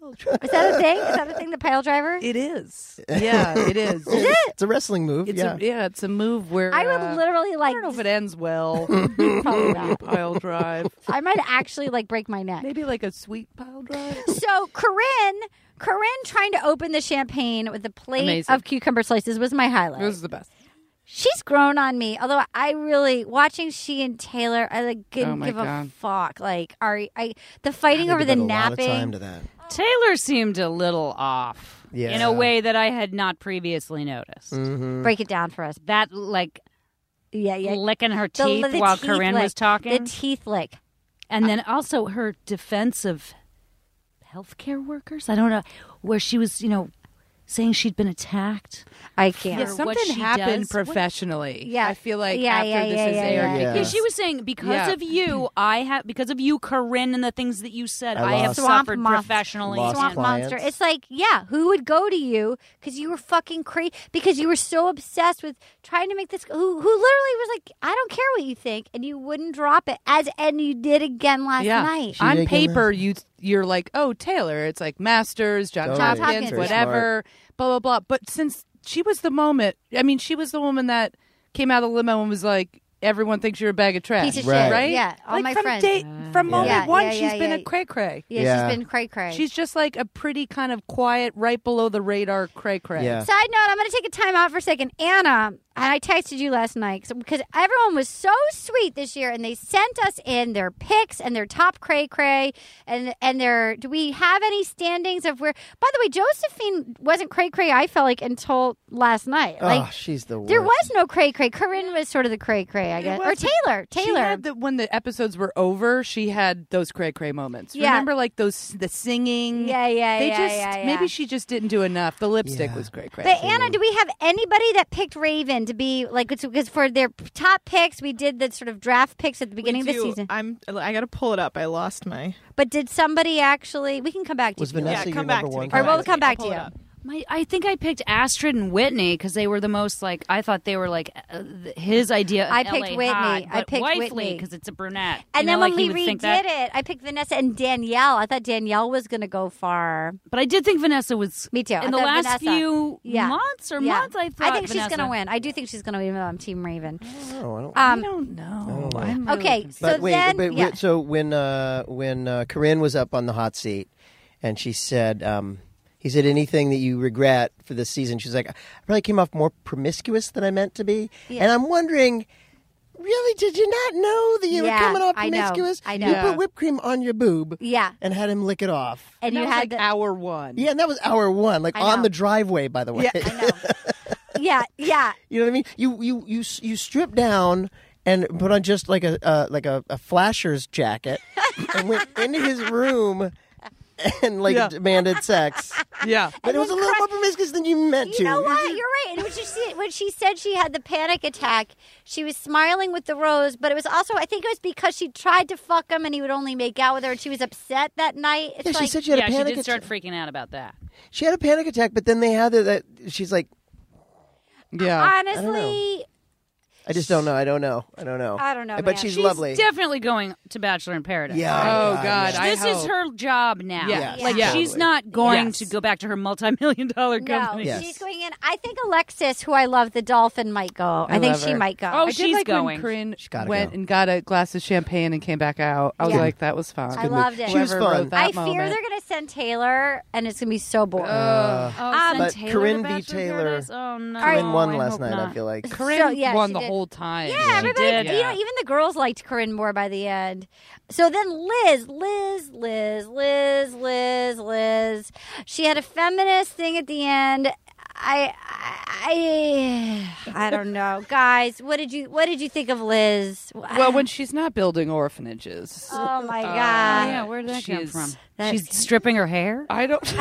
H: Pile driver.
F: Is that a thing? Is that a thing? The pile driver?
G: It is. Yeah, it is.
F: Is it?
H: It's a wrestling move.
G: It's
H: yeah.
G: a, yeah, it's a move where
F: I would
G: uh,
F: literally like.
G: I don't know if it ends well.
F: Probably not.
G: Pile drive.
F: I might actually like break my neck.
G: Maybe like a sweet pile drive.
F: So Corinne, Corinne trying to open the champagne with a plate
G: Amazing.
F: of cucumber slices was my highlight.
G: It was the best.
F: She's grown on me. Although I really watching she and Taylor, I like didn't
G: Oh my
F: give a
G: God.
F: fuck. Like, are I the fighting
H: They
F: over the
H: devote a lot of
F: napping?
H: time to that.
I: Taylor seemed a little off
H: Yeah.
I: in a way that I had not previously noticed.
H: Mm-hmm.
F: Break it down for us.
I: That, like,
F: Yeah, yeah.
I: licking her
F: The-
I: teeth
F: the
I: while
F: teeth
I: Corinne
F: lick.
I: was talking.
F: The teeth lick.
I: And then also her defense of healthcare workers. I don't know, where she was, you know, saying she'd been attacked.
F: I can't.
G: Yeah,
I: For what
G: something
I: she
G: happened
I: does.
G: professionally.
F: Yeah.
G: I feel like
F: Yeah,
G: after
F: yeah,
G: this
F: yeah,
G: is
F: yeah,
G: aired.
F: yeah.
H: Yeah.
I: Yeah, she was saying because
G: Yeah.
I: of you, I have because of you, Corinne, and the things that you said,
H: I
I: I, have
H: lost-
F: Swamp
I: suffered
F: monster.
I: professionally.
H: Lost
F: Swamp
I: and-
H: clients.
F: monster. It's like, yeah, who would go to you because you were fucking crazy because you were so obsessed with trying to make this. Who, who literally was like, I don't care what you think, and you wouldn't drop it as and you did again last
G: Yeah.
F: night.
H: She
G: On
H: did again
G: paper, you you're like, oh, Taylor. It's like Masters, John
H: Totally.
F: John
G: Hopkins,
F: Hopkins.
G: whatever, blah blah blah. But since she was the moment, I mean, she was the woman that came out of the limo and was like, everyone thinks you're a bag of trash,
F: Piece of
H: Right.
F: shit.
G: right?
F: Yeah, all
G: like
F: my
G: from
F: friends.
G: Day, from
H: Yeah.
G: moment
F: Yeah,
G: one,
F: yeah,
G: she's
F: yeah,
G: been
F: yeah.
G: a cray cray.
F: Yeah,
H: Yeah.
F: she's been cray cray.
G: She's just like a pretty kind of quiet, right below the radar cray cray.
H: Yeah.
F: Side note, I'm going to take a time out for a second. Anna, and I texted you last night so, because everyone was so sweet this year, and they sent us in their picks and their top cray cray, and and their. Do we have any standings of where? By the way, Josephine wasn't cray cray. I felt like until last night. Like
H: oh, she's the worst.
F: there was no cray cray. Corinne was sort of the cray cray, I guess, or
G: was, but
F: Taylor.
G: She
F: Taylor.
G: had the, when the episodes were over, she had those cray cray moments.
F: Yeah.
G: Remember, like those the singing.
F: yeah, yeah,
G: They
F: yeah,
G: just
F: yeah, yeah.
G: maybe she just didn't do enough. The lipstick
H: Yeah.
G: was cray cray.
F: But Anna, do we have anybody that picked Raven to be like? Because for their top picks, we did the sort of draft picks at the beginning
K: We
F: of the
K: do.
F: season.
K: I'm. I got to pull it up. I lost my.
F: But did somebody actually? We can come back to
H: Was
F: you.
H: Vanessa
K: Yeah,
H: your
K: come back
H: number
K: to
H: one?
K: me.
F: All right, well, we'll
K: I'll
F: come back
K: pull
F: to
K: it
F: you.
K: up.
I: My, I think I picked Astrid and Whitney because they were the most like I thought they were like uh, th- his idea. Of
F: I picked
I: L A
F: Whitney.
I: hot,
F: I
I: but
F: picked
I: wifely
F: Whitney.
I: because it's a brunette.
F: And
I: You
F: then
I: know,
F: when
I: like, he
F: we
I: would think
F: redid
I: that.
F: it, I picked Vanessa and Danielle. I thought Danielle was going to go far.
I: But I did think Vanessa was.
F: Me too. I
I: In the
F: thought
I: last
F: Vanessa-
I: few
F: Yeah.
I: months or
F: Yeah.
I: months, I thought
F: I think she's
I: Vanessa.
F: going to win. I do think she's going to win. Even though I'm Team Raven.
H: Oh, I don't.
G: I
F: Um,
G: don't know.
H: I don't know.
G: I'm really
F: okay,
G: confused.
F: so
H: But wait,
F: then,
H: but
F: yeah.
H: wait, so when uh, when uh, Corinne was up on the hot seat, and she said, um, he said, anything that you regret for this season? She's like, I probably came off more promiscuous than I meant to be,
F: Yeah.
H: and I'm wondering. Really? Did you not know that you
F: Yeah,
H: were coming off
F: I know.
H: promiscuous?
F: I know.
H: You
G: Yeah.
H: put whipped cream on your boob
F: Yeah.
H: and had him lick it off.
F: And
G: that
F: you
G: was
F: had
G: like
F: the,
G: hour one.
H: Yeah, and that was hour one, like
F: I
H: on
F: know.
H: the driveway, by the way.
G: Yeah.
F: I know. yeah, yeah.
H: You know what I mean? You you you you strip down and put on just like a uh, like a, a flasher's jacket and went into his room and like
G: Yeah.
H: demanded sex.
G: Yeah.
H: But it was a little more promiscuous than you meant
F: You
H: to.
F: know what? You're right. And when she, see- when she said she had the panic attack, she was smiling with the rose, but it was also, I think it was because she tried to fuck him and he would only make out with her, and she was upset that night. It's
H: Yeah, she
F: like,
H: said she had
I: yeah,
H: a
I: she
H: panic
I: did
H: attack.
I: start freaking out about that.
H: She had a panic attack, but then they had the, that. She's like,
G: Yeah.
F: honestly,
H: I just don't know. I don't know. I don't know.
F: I don't know,
H: But
F: man.
H: she's,
I: She's
H: lovely.
I: definitely going to Bachelor in Paradise.
H: Yeah.
G: Oh
H: God,
G: God.
H: yeah.
G: I
I: This is
G: hope.
I: her job now.
G: Yeah.
F: Yeah.
I: Like
G: Yeah.
I: she's
H: Totally.
I: not going
G: Yes.
I: to go back to her multi-million dollar
F: no,
I: company.
H: Yes.
F: she's going in. I think Alexis, who I love, the dolphin, might go. I,
G: I
F: think
G: love
F: she
G: her.
F: might go.
I: Oh,
G: I did
I: she's
G: like
I: going.
G: when Corinne
H: gotta
G: went
H: go.
G: and got a glass of champagne and came back out. I was
F: Yeah.
G: like, that was fun.
F: I loved it.
H: She was
G: Whoever
H: fun.
G: wrote that
F: I fear
G: moment.
F: they're going to send Taylor, and it's going to be so boring.
H: Uh,
I: Oh,
F: Um,
I: send
H: But
I: Taylor
H: Corinne
I: to
H: beat
I: Bachelor in
H: Taylor.
I: Paradise? Oh no,
H: Corinne won
I: I
H: last
I: hope
H: night,
I: not.
H: I feel like.
G: Corinne
F: So, yeah,
G: won
F: she
G: the
F: did.
G: whole time.
F: Yeah,
G: She
F: everybody,
G: did.
F: you know, even the girls liked Corinne more by the end. So then Liz, Liz, Liz, Liz, Liz, Liz. She had a feminist thing at the end. I, I, I don't know, guys. What did you, what did you think of Liz?
G: Well, when she's not building orphanages.
F: oh my
G: Uh,
F: god,
I: Yeah, where did that come
G: She's-
I: from?
F: That's-
I: She's stripping her hair.
G: I don't.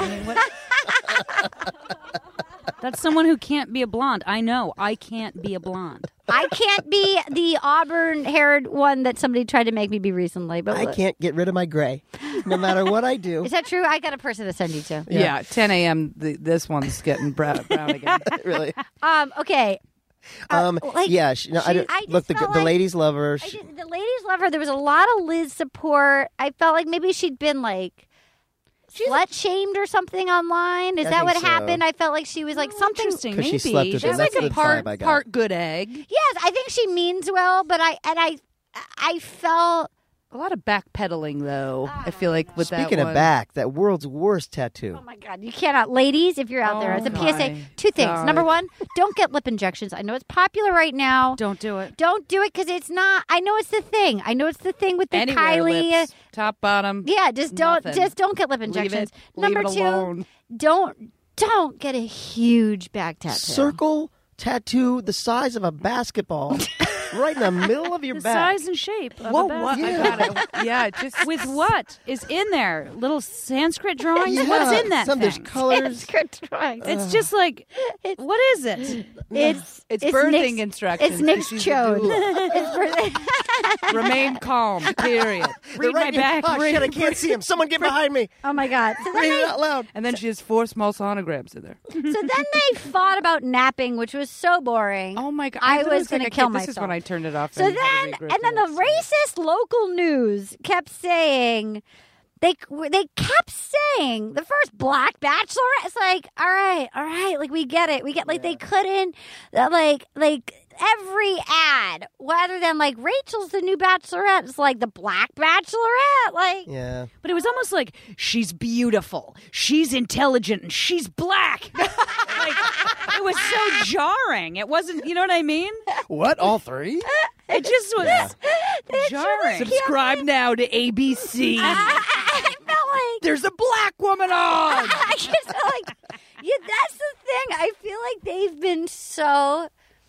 I: That's someone who can't be a blonde. I know. I can't be a blonde.
F: I can't be the auburn-haired one that somebody tried to make me be recently. But
H: I can't get rid of my gray, no matter what I do.
F: Is that true? I got a person to send you to.
G: Yeah. ten a.m. The, this one's getting brown, brown again.
H: really.
F: Um. Okay.
H: Um.
F: like,
H: yeah. She, no, I
F: she-
H: don't,
F: I just
H: look, the,
F: felt
H: the
F: like-
H: ladies love her.
F: I
H: She-
F: just, the ladies love her. There was a lot of Liz support. I felt like maybe she'd been like slut shamed or something online. Is
H: I
F: that
H: think
F: what
H: so.
F: happened? I felt like she was like something.
I: Interesting.
H: Because she
I: Maybe.
H: slept with
I: She's
H: him.
I: like
H: That's
I: a
H: the
G: part
H: vibe I got.
G: part good egg.
F: Yes, I think she means well, but I and I, I felt.
G: A lot of backpedaling, though. I feel like with that
H: Speaking
G: one.
H: of back, that world's worst tattoo.
F: Oh my God, you cannot, ladies. If you're out there,
G: Oh
F: as a P S A,
G: my
F: two things.
G: God.
F: Number one, don't get lip injections. I know it's popular right now.
I: Don't do it.
F: Don't do it because it's not. I know it's the thing. I know it's the thing with the
G: Anywhere
F: Kylie.
G: lips, top, bottom.
F: Yeah, just don't.
G: Nothing.
F: Just don't get lip
G: Leave
F: injections.
G: it, leave
F: Number
G: it
F: two,
G: alone.
F: don't don't get a huge back tattoo.
H: Circle tattoo the size of a basketball right in the middle of your
I: The
H: back.
I: size and shape of
G: Whoa,
I: a
G: what?
I: basket.
G: I got it. Yeah, it just
I: With what is in there? Little Sanskrit drawings?
H: Yeah,
I: What's in that
H: some,
I: thing?
H: There's colors.
F: Good drawing.
I: It's just like, what is it?
F: It's
G: it's,
F: it's
G: birthing
F: Nick's,
G: instructions.
F: It's Nick's
G: She's a
F: chode.
G: doula.
F: It's birthing.
G: Remain calm. Period.
I: Read my back.
H: Oh, shit, I can't see him. Someone get behind me.
F: Oh my God. So then
H: Read
F: they
H: it out loud.
G: And then she has four small sonograms in there.
F: So then they fought about napping, which was so boring.
G: Oh my god!
F: I
G: literally
F: was
G: like,
F: going to
G: I
F: kill
G: can't-
F: myself.
G: This is when I turned it off.
F: So
G: and had
F: then,
G: a big
F: and then the
G: ritual, so.
F: racist local news kept saying, they they kept saying the first black bachelorette. It's like, all right, all right, like we get it, we get like they couldn't, uh, like like every ad, rather than like Rachel's the new bachelorette, it's like the black bachelorette, like
H: Yeah.
I: But it was almost like, she's beautiful, she's intelligent, and she's black. Like, it was so jarring. It wasn't, you know what I mean?
H: What? All three?
I: It just was jarring.
G: Subscribe now to A B C.
F: I, I felt like
G: There's a black woman on.
F: I just felt like, yeah, that's the thing. I feel like they've been so,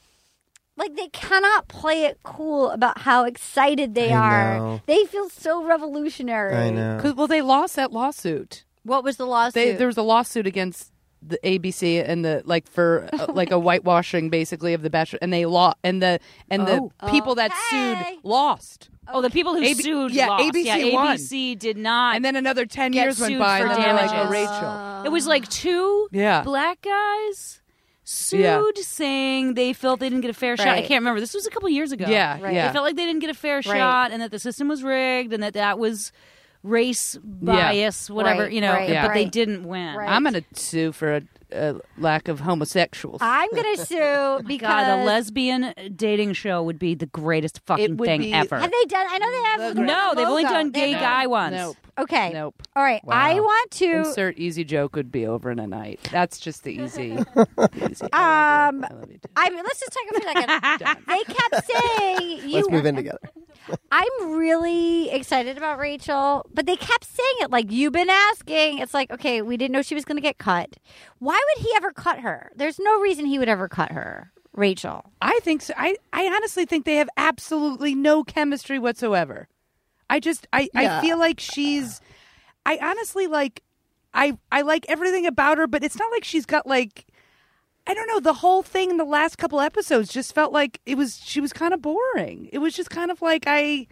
F: like, they cannot play it cool about how excited they
H: I
F: are.
H: know.
F: They feel so revolutionary.
H: I know.
G: 'Cause- Well, they lost that lawsuit.
F: What was the lawsuit?
G: They, there was a lawsuit against the A B C and the like for uh, like a whitewashing basically of the Bachelor, and they law and the and
I: Oh.
G: the people that
F: Okay.
G: sued lost.
I: Oh, the people who
G: A B
I: sued
G: yeah,
I: lost.
G: A B C
I: yeah,
G: won.
I: A B C did not.
G: And then another ten
I: Get
G: years went
I: sued
G: by,
I: for
G: and then they're like,
I: damages.
G: "Oh, Rachel."
I: It was like two
G: Yeah.
I: black guys sued
G: Yeah.
I: saying they felt they didn't get a fair shot. I
F: Right.
I: can't remember. This was a couple years ago.
G: Yeah,
F: Right.
G: yeah.
I: They felt like they didn't get a fair shot and that the system was rigged and that that was race bias, whatever,
F: Right,
I: you know,
F: right,
G: Yeah.
I: but they
F: right.
I: didn't win.
F: Right.
G: I'm gonna sue for a, a lack of homosexuals.
F: I'm going to sue because.
I: God, a lesbian dating show would be the greatest fucking
G: would
I: thing
G: be-
I: ever.
F: Have they done? I know they have.
I: No, they've only
F: logo.
I: done gay
F: They-
I: guy ones.
G: Nope.
F: Okay.
G: Nope.
F: All right.
H: Wow.
F: I want to.
G: Insert easy joke would be over in a night. That's just the easy. easy.
F: Um,
G: I love you. I love you too.
F: I mean, let's just talk for a second. They kept saying you.
H: Let's move in together.
F: I'm really excited about Rachel, but they kept saying it like you've been asking. It's like, okay, we didn't know she was going to get cut. Why would he ever cut her? There's no reason he would ever cut her, Rachel.
G: I think so. I, I honestly think they have absolutely no chemistry whatsoever. I just I,
H: Yeah.
G: I feel like she's I honestly like I I like everything about her, but it's not like she's got like I don't know, the whole thing in the last couple episodes just felt like it was she was kind of boring. It was just kind of like I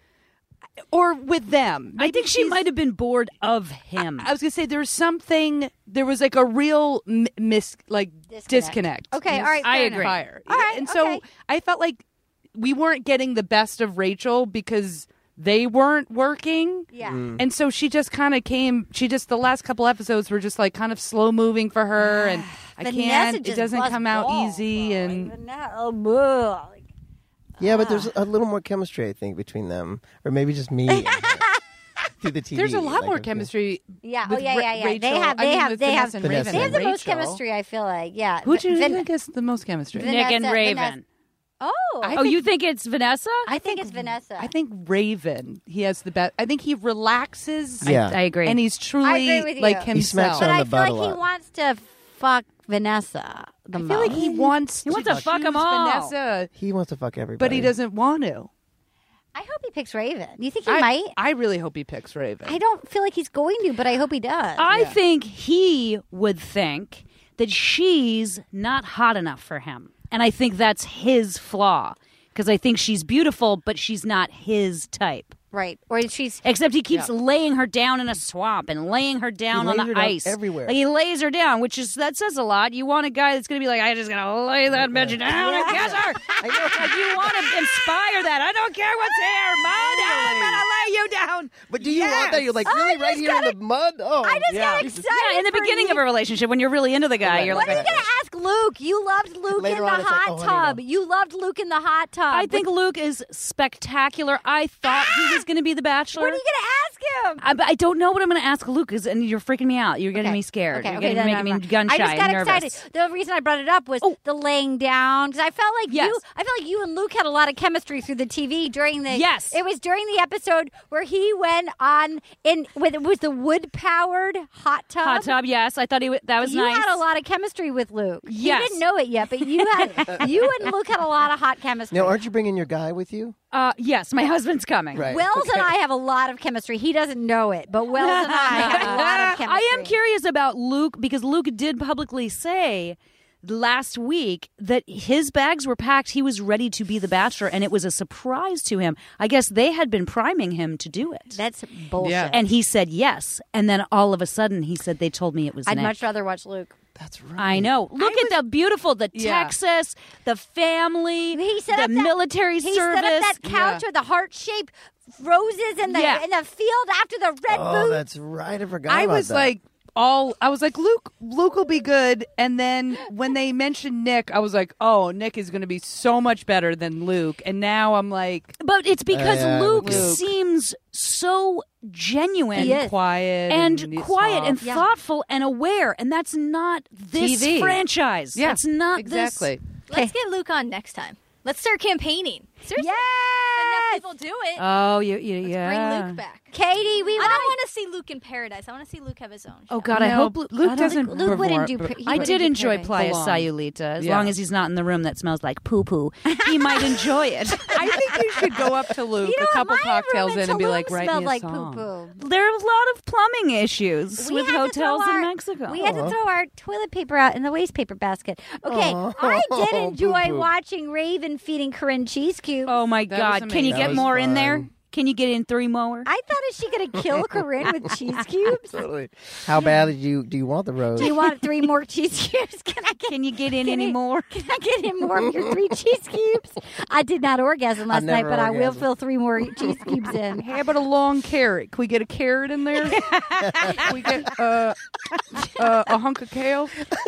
G: or with them.
I: I
G: Maybe
I: think she
G: she's-
I: might have been bored of him.
G: I was gonna say there was something. There was like a real m- mis like
F: Disconnect.
G: disconnect.
F: Okay, all right,
I: I
F: fair
I: agree.
F: enough.
G: Fire.
F: All right,
G: and so
F: okay.
G: I felt like we weren't getting the best of Rachel because they weren't working.
F: Yeah.
G: And so she just kind of came. She just the last couple episodes were just like kind of slow moving for her, and I
F: Vanessa
G: can't. It
F: just
G: doesn't
F: bust
G: come out
F: balls,
G: easy,
F: bro.
G: and
F: Like, Vanessa- oh, blah. Like,
H: Yeah, but there's a little more chemistry, I think, between them, or maybe just me. and her through the T V.
G: there's a lot
H: like,
G: more
H: of-
G: chemistry.
F: yeah. Oh,
G: with
F: yeah,
G: Ra-
F: yeah, yeah.
G: Rachel.
F: They have.
G: I
F: They
G: mean,
F: have.
G: with
F: They have.
G: Vanessa and
H: Vanessa
G: Raven
F: They have
G: and
F: the most
G: Rachel.
F: chemistry. I feel like. Yeah.
G: Who do you
F: Van-
G: think has the most chemistry?
F: Van-
I: Nick and
F: Vanessa-
I: Raven.
F: Vanessa- Oh.
G: I
I: oh,
G: think-
I: you think it's Vanessa?
F: I think it's Vanessa.
G: I think Raven. He has the best. I think he relaxes.
H: Yeah.
I: I agree.
G: and he's truly
F: I agree with
G: like
F: you.
H: He smacks
G: himself.
H: her
F: But
H: on
F: I
H: the
F: feel
H: butt a
F: like he
H: lot.
F: wants to fuck Vanessa the
G: I
F: most.
G: feel like he wants.
I: He wants to fuck 'em
G: choose
I: all.
G: Vanessa,
H: He wants to fuck everybody.
G: but he doesn't want to.
F: I hope he picks Raven. You think he
G: I,
F: might?
G: I really hope he picks Raven.
F: I don't feel like he's going to, but I hope he does.
I: I think he would think that she's not hot enough for him. And I think that's his flaw. Because I think she's beautiful, but she's not his type.
F: Right. Or she's
I: Except he keeps
G: Yeah.
I: laying her down in a swamp and laying her down
H: He
I: on
H: lays
I: the
H: her down
I: ice
H: everywhere.
I: Like he lays her down, which is that says a lot. You want a guy that's going to be like, I just gotta lay that bitch down and kiss her. I know. Like you want to inspire that. I don't care what's here, mud. I'm gonna lay you down.
H: But do you
I: Yes.
H: want that? You're like
F: Oh,
H: really
F: I
H: right
F: just
H: here in
F: gotta-
H: the mud? Oh,
F: I just
H: yeah.
F: got excited.
I: Yeah, in the
F: for
I: beginning
F: you.
I: of a relationship, when you're really into the guy,
H: Right.
I: you're
F: What
I: like,
F: are you going to ask Luke? You loved Luke
H: Later
F: in the
H: on, it's like,
F: hot
H: oh, honey,
F: tub.
H: no.
F: You loved Luke in the hot tub.
I: I think Luke is spectacular. I thought he was going to be the Bachelor.
F: What are you going to ask him?
I: I, but I don't know what I'm going to ask Luke, is, and you're freaking me out. You're getting
F: Okay.
I: me scared.
F: Okay,
I: you're
F: okay,
I: getting,
F: then
I: making
F: I'm
I: me
F: not-
I: gun shy
F: I just got
I: and nervous.
F: excited. The reason I brought it up was
I: Oh.
F: the laying down because I felt like
I: Yes.
F: you. I felt like you and Luke had a lot of chemistry through the T V during the.
I: Yes.
F: It was during the episode where he went on in with it was the wood powered hot tub.
I: Hot tub, yes. I thought he w- that was
F: you
I: nice.
F: had a lot of chemistry with Luke.
I: Yes.
F: You didn't know it yet, but you had you and Luke had a lot of hot chemistry.
H: Now, aren't you bringing your guy with you?
I: Uh, yes, my husband's coming.
H: Right.
F: Wells and I have a lot of chemistry. He doesn't know it, but Wells and I have a lot of chemistry.
I: I am curious about Luke because Luke did publicly say last week that his bags were packed. He was ready to be the Bachelor, and it was a surprise to him. I guess they had been priming him to do it.
F: That's bullshit.
G: Yeah.
I: And he said yes. And then all of a sudden he said they told me it was
F: I'd
I: Nick.
F: much rather watch Luke.
H: That's right.
I: I know. Look
G: I
I: at the beautiful, the
G: Yeah.
I: Texas, the family,
F: He set
I: the
F: up that-
I: military
F: He
I: service.
F: set up that couch
G: Yeah.
F: with the heart-shaped roses in the
I: Yeah.
F: in the field after the red
H: Oh,
F: boot.
H: that's right. I forgot
G: I
H: about
G: was
H: that.
G: like all I was like Luke Luke will be good, and then when they mentioned Nick, I was like, oh, Nick is going to be so much better than Luke, and now I'm like
I: But it's because
H: Uh, yeah,
I: Luke,
G: Luke.
I: seems so genuine
F: He is.
G: quiet
I: and,
G: and,
I: quiet and
G: soft.
F: Yeah.
I: thoughtful and aware, and that's not this
G: T V.
I: franchise.
G: Yeah,
I: That's not
G: exactly.
I: this.
J: Let's get Luke on next time. Let's start campaigning. Seriously.
F: Yes!
J: Enough people do it.
I: Oh, you, you
J: Let's
I: yeah.
J: bring Luke back.
F: Katie, we
J: I
F: want
J: don't want to see Luke in paradise. I want to see Luke have his own show.
I: Oh God, I
G: No,
I: hope Luke,
G: Luke
I: I don't
G: doesn't
I: think-
F: Luke wouldn't
G: perform-
F: do.
G: but-
F: he
I: I
F: wouldn't
I: did
F: do
I: enjoy
F: Paradise.
I: Playa
G: Belong.
I: Sayulita. As
G: Yeah.
I: long as he's not in the room that smells like poo poo, he might enjoy it.
G: I think you should go up to Luke
F: You know
G: a
F: what?
G: couple
F: My
G: cocktails
F: room
G: in and be
F: Tulum
G: like, write
F: smelled
G: me a
F: like
G: song.
F: poo-poo.
I: There are a lot of plumbing issues
F: We
I: with
F: had to
I: hotels
F: throw
I: in
F: our-
I: Mexico.
F: We had to throw our toilet paper out in the waste paper basket. Okay, I did enjoy
H: Boo-boo.
F: watching Raven feeding Corinne cheese cubes.
I: Oh my
G: That
I: God!
G: was
I: Can you
G: amazing.
I: get
H: That was
I: more in there?
H: fun.
I: Can you get in three more?
F: I thought, is she going to kill Corinne with cheese cubes?
H: Totally. How bad did you do you want the rose?
F: Do you want three more cheese cubes? Can I get,
I: Can you get in
F: Can
I: any
F: I-
I: more?
F: can I get in more of your three cheese cubes? I did not orgasm last night,
H: never
F: but I will
H: orgasm.
F: fill three more cheese cubes in.
G: How about a long carrot? Can we get a carrot in there? Can we get uh, uh, a hunk of kale?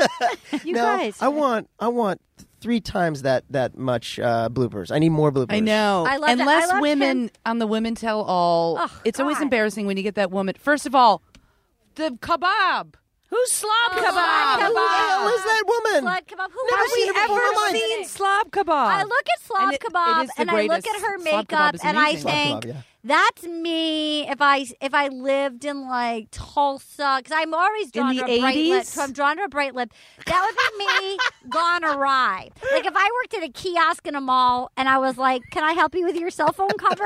F: You
H: no,
F: guys.
H: I want I want three times that that much uh, bloopers. I need more bloopers.
G: I know.
F: I loved it.
G: and
F: I
G: less
F: loved
G: women
F: him.
G: on the Women Tell All.
F: Oh,
G: it's always
F: God.
G: embarrassing when you get that woman. First of all, the kebab.
I: Who's slob
F: Oh,
I: kebab?
F: slob
H: Who the hell is that woman?
F: Slut kebab. Who
H: Never
F: have
H: seen
F: we
H: it before in
F: ever
H: my life.
G: seen slob kebab?
F: I look at slob
G: And it- it
F: kebab
G: is the
F: and I look
G: greatest.
F: at her
G: Slob kebab
F: makeup
G: is
F: and I
G: amazing.
H: Slob
F: think
H: kebab, yeah.
F: that's me if I if I lived in like Tulsa because I'm always drawn
I: the
F: to a bright lip.
I: eighties?
F: So I'm drawn to a bright lip. That would be me gone awry. Like if I worked at a kiosk in a mall and I was like, "Can I help you with your cell phone cover?"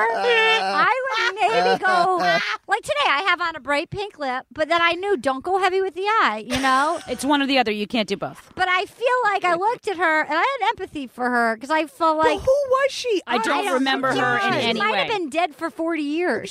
F: I would maybe go like today. I have on a bright pink lip, but then I knew don't go heavy with the eye. You know.
I: It's one or the other. You can't do both.
F: But I feel like I looked at her and I had empathy for her because I felt
G: But
F: like
G: who was she?
I: I don't remember
F: she
I: her in
F: might-
I: any
F: She might
I: way.
F: have been dead for forty years.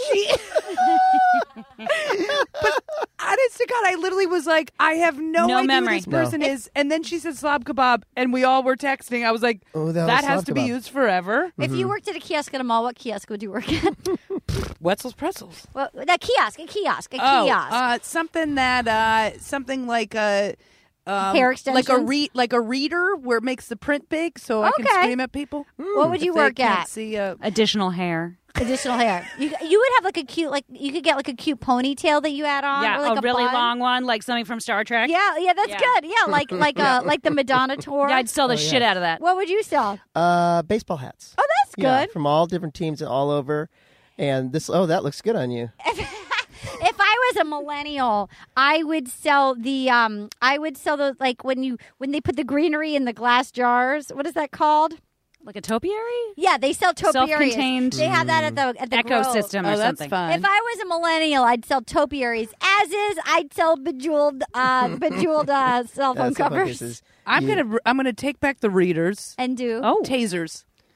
G: Honest to God, I literally was like, I have no,
I: No
G: idea
I: memory.
G: who this person is. And then she said slob kebab, and we all were texting. I was like,
H: Oh, that
G: that
H: was
G: has
H: slob
G: to be
H: kebab.
G: used forever.
F: If you worked at a kiosk at a mall, what kiosk would you work at?
G: Wetzel's Pretzels.
F: well, a kiosk, a kiosk, a
G: Oh,
F: kiosk.
G: uh, something that, uh, something like a. Um,
F: Hair
G: like a
F: extensions?
G: re- like a reader where it makes the print big, so I can
F: Okay.
G: scream at people.
F: what would
G: if
F: you
G: they
F: work
G: can't
F: at?
G: See, uh,
I: Additional hair.
F: Additional hair. You you would have like a cute like you could get like a cute ponytail that you add on.
I: Yeah,
F: or like
I: a really
F: bun.
I: long one, like something from Star Trek.
F: Yeah, yeah, that's
I: Yeah.
F: good. Yeah, like like uh like the Madonna tour.
I: Yeah, I'd sell the
H: Oh,
I: shit
H: yeah.
I: out of that.
F: What would you sell?
H: Uh, baseball hats.
F: Oh, that's
H: Yeah,
F: good.
H: from all different teams all over. And this, oh, that looks good on you.
F: If I was a millennial, I would sell the um I would sell those like when you when they put the greenery in the glass jars. What is that called?
I: Like a topiary?
F: Yeah, they sell topiaries.
I: Self-contained
F: They have that at the at the Grove.
I: ecosystem or
G: oh, that's
I: something.
G: fun.
F: If I was a millennial, I'd sell topiaries. As is, I'd sell bejeweled uh bejeweled uh, cell phone
H: Uh, cell phone
F: covers
H: cases.
G: I'm
H: You-
G: gonna I'm gonna take back the readers.
F: and do.
I: Oh,
G: Tasers.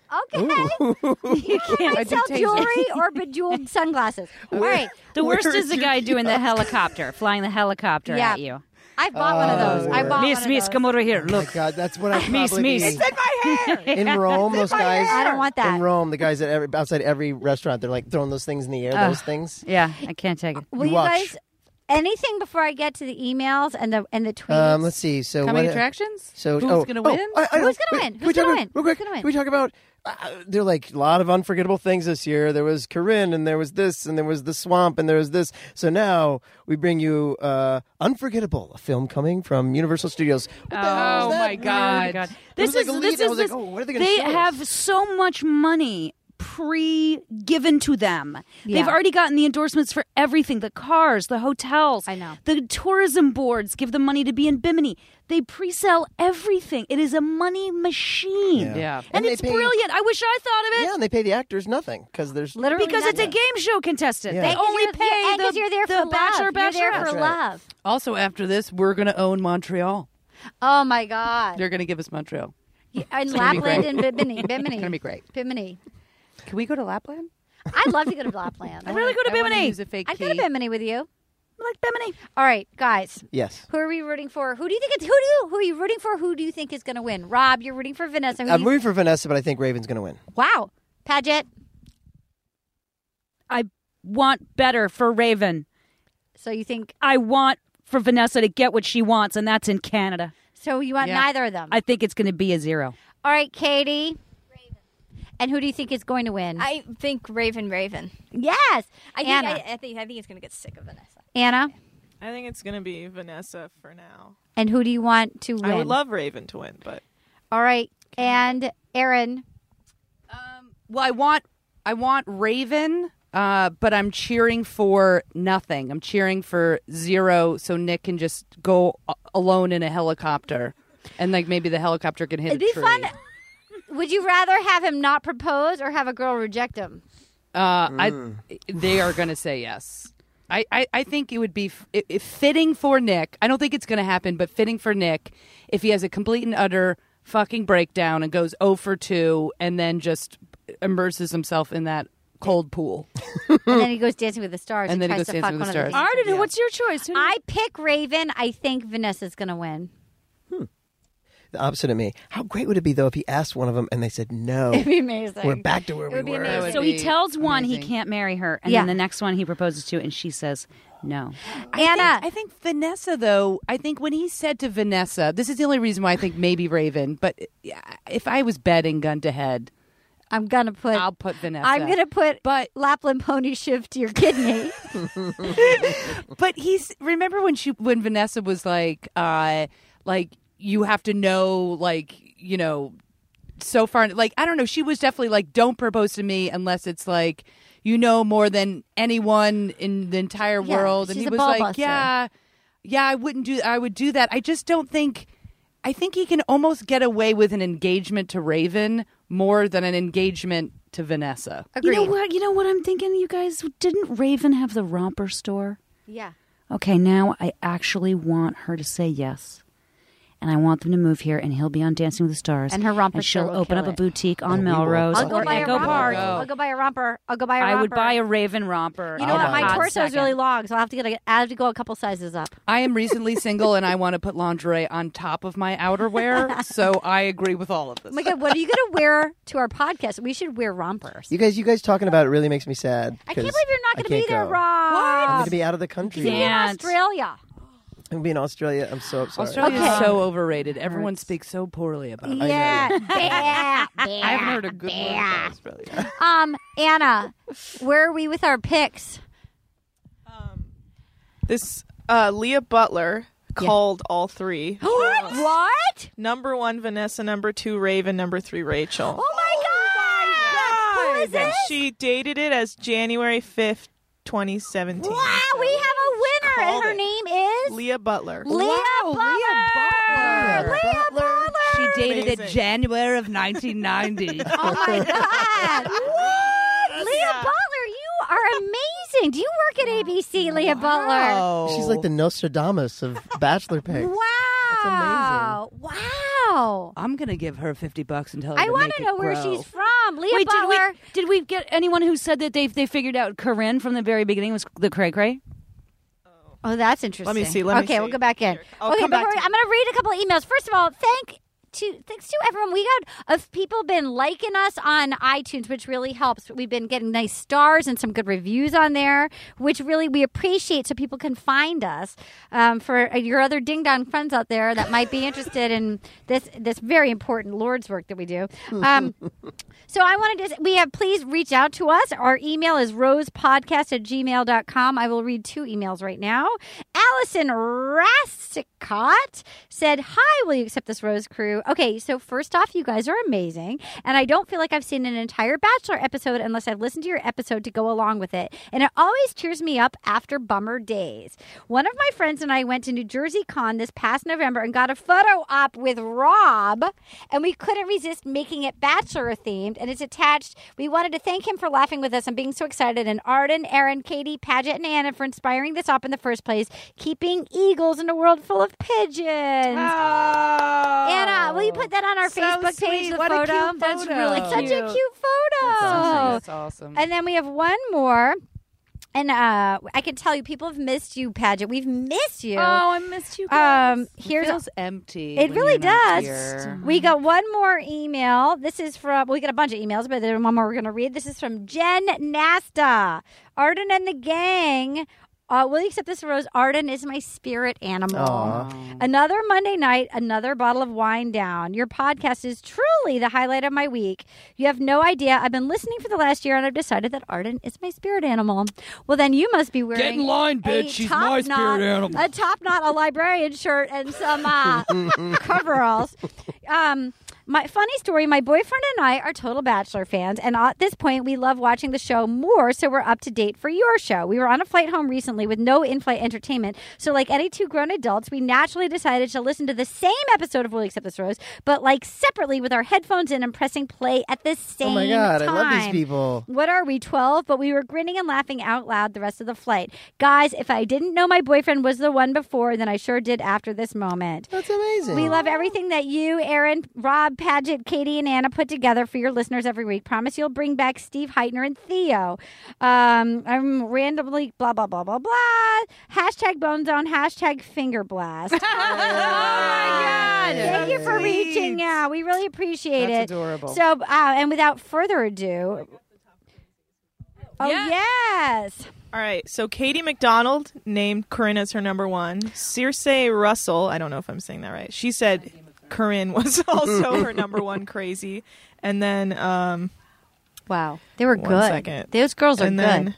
F: Okay.
I: You can't.
F: I sell jewelry or bejeweled sunglasses. All right.
I: The worst
H: Where
I: is
H: is
I: the
H: your
I: guy doing the
H: kiosk?
I: helicopter, flying the helicopter
F: Yeah.
I: at you.
F: I bought one of those. I bought
I: Miss,
F: one of
I: Miss,
F: those.
I: come over here.
H: Oh my
I: Look.
H: God, that's what I
I: Miss,
H: probably
I: Miss.
H: need. In Rome, those guys.
F: I don't want that.
H: In Rome, the guys at every, outside every restaurant, they're like throwing those things in the air.
I: Uh,
H: those things.
I: Yeah, I can't take it.
F: Will
H: You
F: you
H: watch.
F: guys anything before I get to the emails and the and the tweets?
H: Um, let's see. So
G: Coming
H: what,
G: attractions?
H: So
G: Who's
H: oh,
G: gonna
H: oh,
G: win?
H: I, I know.
F: Who's gonna
H: Wait,
F: win?
H: can
F: Who's
H: we talk
F: gonna
H: about-
F: win?
H: Real quick,
F: Who's gonna win?
H: Can we talk about? Uh, there are like a lot of unforgettable things this year. There was Corinne, and there was this, and there was the swamp, and there was this. So now we bring you uh, Unforgettable, a film coming from Universal Studios. What the hell
G: Oh,
H: is that?
G: my God.
I: Oh my God.
H: It
I: This
H: was like
I: is
H: a
I: this
H: lead.
I: is
H: I was
I: this,
H: like, oh, what are they gonna
I: They
H: show us?
I: have so much money pre-given to them.
F: Yeah.
I: They've already gotten the endorsements for everything: the cars, the hotels.
F: I know.
I: The tourism boards give them money to be in Bimini. They pre-sell everything. It is a money machine.
H: Yeah.
G: Yeah.
I: And,
H: And they
I: it's
H: pay-
I: brilliant. I wish I thought of it.
H: Yeah, and they pay the actors nothing because there's
F: Literally
I: Because it's a
F: nothing.
I: game show contestant.
H: Yeah.
I: They
H: And
F: 'cause
I: only
F: you're,
I: pay
F: you're, and
I: the,
F: 'cause you're there
I: the
F: for
I: bachelor,
F: love. You're there
I: bachelorette.
F: for
H: That's right.
F: love.
G: Also, after this, we're going to own Montreal.
F: Oh my God.
G: They're going to give us Montreal.
F: Yeah, and
G: gonna be
F: Lapland
G: great.
F: and Bimini. Bimini.
G: It's gonna be great.
F: Bimini.
G: Can we go to Lapland?
F: I'd love to go to Lapland.
I: I'd really go to
G: I wanna
I: Bimini.
G: use a fake
F: I'd
G: key.
F: go to Bimini with you.
I: I like Bimini.
F: All right, guys.
H: yes.
F: Who are we rooting for? Who do you think it's who do you who are you rooting for? Who do you think is going to win? Rob, you're rooting for Vanessa. Who
H: I'm
F: do you,
H: rooting for Vanessa, but I think Raven's going to win.
F: wow. Paget.
I: I want better for Raven.
F: So you think
I: I want for Vanessa to get what she wants, and that's in Canada.
F: so you want
G: Yeah.
F: neither of them.
I: I think it's going to be a zero.
F: All right, Katie. And who do you think is going to win?
J: I think Raven, Raven.
F: yes.
J: I think
F: Anna.
J: I, I think I think he's gonna get sick of Vanessa.
F: Anna.
K: I think it's going to be Vanessa for now.
F: And who do you want to win?
K: I would love Raven to win, but
F: All right. And Aaron.
G: Um, well, I want I want Raven, uh, but I'm cheering for nothing. I'm cheering for zero, so Nick can just go a- alone in a helicopter, and like maybe the helicopter can hit
F: It'd
G: a
F: be
G: tree.
F: fun. Would you rather have him not propose or have a girl reject him?
G: Uh, I, they are going to say yes. I, I, I think it would be f- i- if fitting for Nick. I don't think it's going to happen, but fitting for Nick if he has a complete and utter fucking breakdown and goes oh for two and then just immerses himself in that cold pool.
F: And then he goes Dancing with the Stars
G: And
F: and,
G: then he
F: tries
G: goes
F: to fuck
G: Dancing with
F: one
G: the
F: of the
G: Stars.
F: dancers.
I: Arden, what's your choice? Who do you-
F: I pick Raven. I think Vanessa's going to win.
H: The opposite of me. How great would it be, though, if he asked one of them and they said no?
F: It'd be amazing.
H: We're back to where
F: It
H: we
F: would be
H: were.
F: amazing.
G: would
I: so he
G: be
I: tells one he
G: amazing.
I: can't marry her, and
F: Yeah.
I: then the next one he proposes to, and she says no.
F: Anna.
G: I think Vanessa, though, I think when he said to Vanessa, this is the only reason why I think maybe Raven, but yeah, if I was betting gun to head,
F: I'm going to put.
G: I'll put Vanessa.
F: I'm going to put
G: But
F: Lapland pony shift to your kidney.
G: but he's remember when she when Vanessa was like uh like you have to know like you know so far like I don't know she was definitely like don't propose to me unless it's like you know more than anyone in the entire
F: Yeah,
G: world and
F: she's
G: he
F: a
G: was
F: ball
G: like
F: buster.
G: yeah yeah I wouldn't do I would do that I just don't think I think he can almost get away with an engagement to Raven more than an engagement to Vanessa.
F: Agreed.
I: You know what? You know what I'm thinking, you guys? Didn't Raven have the romper store?
F: Yeah.
I: Okay, now I actually want her to say yes. And I want them to move here, and he'll be on Dancing with the Stars.
F: And her romper
I: And she'll
F: store will
I: open
F: kill
I: up a
F: it.
I: boutique on
H: Oh, we will.
I: Melrose
F: I'll go
I: or
F: buy a
I: Echo
F: romper.
I: Park.
F: I'll go buy a romper. I'll go buy a romper.
I: I would buy a Raven romper.
F: You know
I: in
F: what?
I: a
F: My
I: hot
F: torso is
I: second.
F: really long, so I have to get. A, I have to go a couple sizes up.
G: I am recently single and I want to put lingerie on top of my outerwear, so I agree with all of this.
F: Oh my God, what are you going to wear to our podcast? We should wear rompers.
H: You guys, you guys talking about it really makes me sad.
F: I can't
H: 'cause
F: believe you're not
H: I
F: going to be
H: can't
F: there,
H: go.
F: Rob.
H: I'm going to be out of the country.
F: You're in
I: Can't.
F: Australia.
H: I'm going to be in Australia. I'm so sorry.
G: Australia
F: Okay.
G: is so overrated. Everyone speaks so poorly about it.
F: Yeah. Bah, bah,
G: I haven't heard a good word
F: bah.
G: about Australia.
F: Um, Anna, where are we with our picks?
K: um, this uh, Leah Butler called all three.
F: What? What?
K: Number one, Vanessa. Number two, Raven. Number three, Rachel.
F: Oh my God! Who is
K: And
F: this?
K: she dated it as January fifth, twenty seventeen.
F: Wow, we have a winner, and
K: Called
F: her
K: it.
F: name is
K: Leah Butler.
F: Leah Butler.
H: Butler.
F: Leah Butler.
G: She dated it
K: Amazing.
G: January of nineteen ninety.
F: Oh my God! What? Leah Butler, you are amazing. Do you work at A B C, Leah Butler?
H: She's like the Nostradamus of Bachelor picks.
F: Wow!
H: That's amazing.
F: Wow! know.
G: I'm gonna give her fifty bucks and tell her.
F: I
G: to
F: want
G: make
F: to
G: it
F: know where
G: grow.
F: she's from. Leah
I: Wait, did
F: Butler.
I: we did we get anyone who said that they they figured out Corinne from the very beginning was the cray cray?
F: Oh, that's interesting.
K: Let me see, let me
F: okay,
K: see.
F: we'll go back in.
K: I'll
F: okay,
K: come back
F: before,
K: to you.
F: I'm going to read a couple of emails. First of all, thank to thanks to everyone. We got of people been liking us on iTunes, which really helps. We've been getting nice stars and some good reviews on there, which really we appreciate, so people can find us. Um, for your other ding dong friends out there that might be interested in this this very important Lord's work that we do. Um, so I wanted to we have please reach out to us. Our email is rosepodcast at gmail dot com. I will read two emails right now. Allison Rasticott said, "Hi, will you accept this Rose crew?" Okay, so first off, you guys are amazing, and I don't feel like I've seen an entire Bachelor episode unless I've listened to your episode to go along with it, and it always cheers me up after bummer days. One of my friends and I went to New Jersey Con this past November and got a photo op with Rob, and we couldn't resist making it Bachelor themed, and it's attached. We wanted to thank him for laughing with us and being so excited, and Arden, Aaron, Katie, Paget, and Anna for inspiring this op in the first place, keeping eagles in a world full of pigeons. Anna, will you put that on our
G: So
F: Facebook page,
G: sweet.
F: the
G: What a
F: photo?
G: cute
F: That's
G: photo.
F: really such a cute photo.
G: That's awesome. That's awesome.
F: And then we have one more. And uh, I can tell you, people have missed you, Paget. We've missed you.
I: Oh, I missed you guys.
F: Um, here's
G: it feels empty.
F: It
G: when
F: really
G: you're not
F: does.
G: here.
F: We got one more email. This is from, well, we got a bunch of emails, but there's one more we're going to read. This is from Jen Nasta. Arden and the gang. Uh, will you accept this, Rose? Arden is my spirit animal.
H: Aw.
F: Another Monday night, another bottle of wine down. Your podcast is truly the highlight of my week. You have no idea. I've been listening for the last year, and I've decided that Arden is my spirit animal. Well, then you must be wearing
L: Get in line,
F: a
L: bitch. She's
F: top
L: my spirit
F: knot,
L: animal.
F: a top knot, a librarian shirt, and some uh, coveralls. Um, my funny story, my boyfriend and I are total Bachelor fans, and at this point, we love watching the show more, so we're up to date for your show. We were on a flight home recently with no in-flight entertainment, so like any two grown adults, we naturally decided to listen to the same episode of Will You Accept This, Rose, but like separately with our headphones in and pressing play at the same
H: Oh my God,
F: time.
H: I love these people.
F: What are we, twelve? But we were grinning and laughing out loud the rest of the flight. Guys, if I didn't know my boyfriend was the one before, then I sure did after this moment.
H: That's amazing.
F: We love everything that you, Aaron, Rob, Paget, Katie, and Anna put together for your listeners every week. Promise you'll bring back Steve Heitner and Theo. Um, I'm randomly blah, blah, blah, blah, blah. Hashtag Bone Zone, hashtag Finger Blast. oh, my God. Thank you for reaching out. We really appreciate
H: That's
F: it.
H: adorable.
F: So, uh, and without further ado, oh, yes.
K: All right, so Katie McDonald named Corinne as her number one. Circe Russell, I don't know if I'm saying that right. She said Corinne was also her number one crazy. And then, um,
F: wow, they were
K: one
F: good.
K: second.
F: Those girls are
K: and
F: good.
K: Then,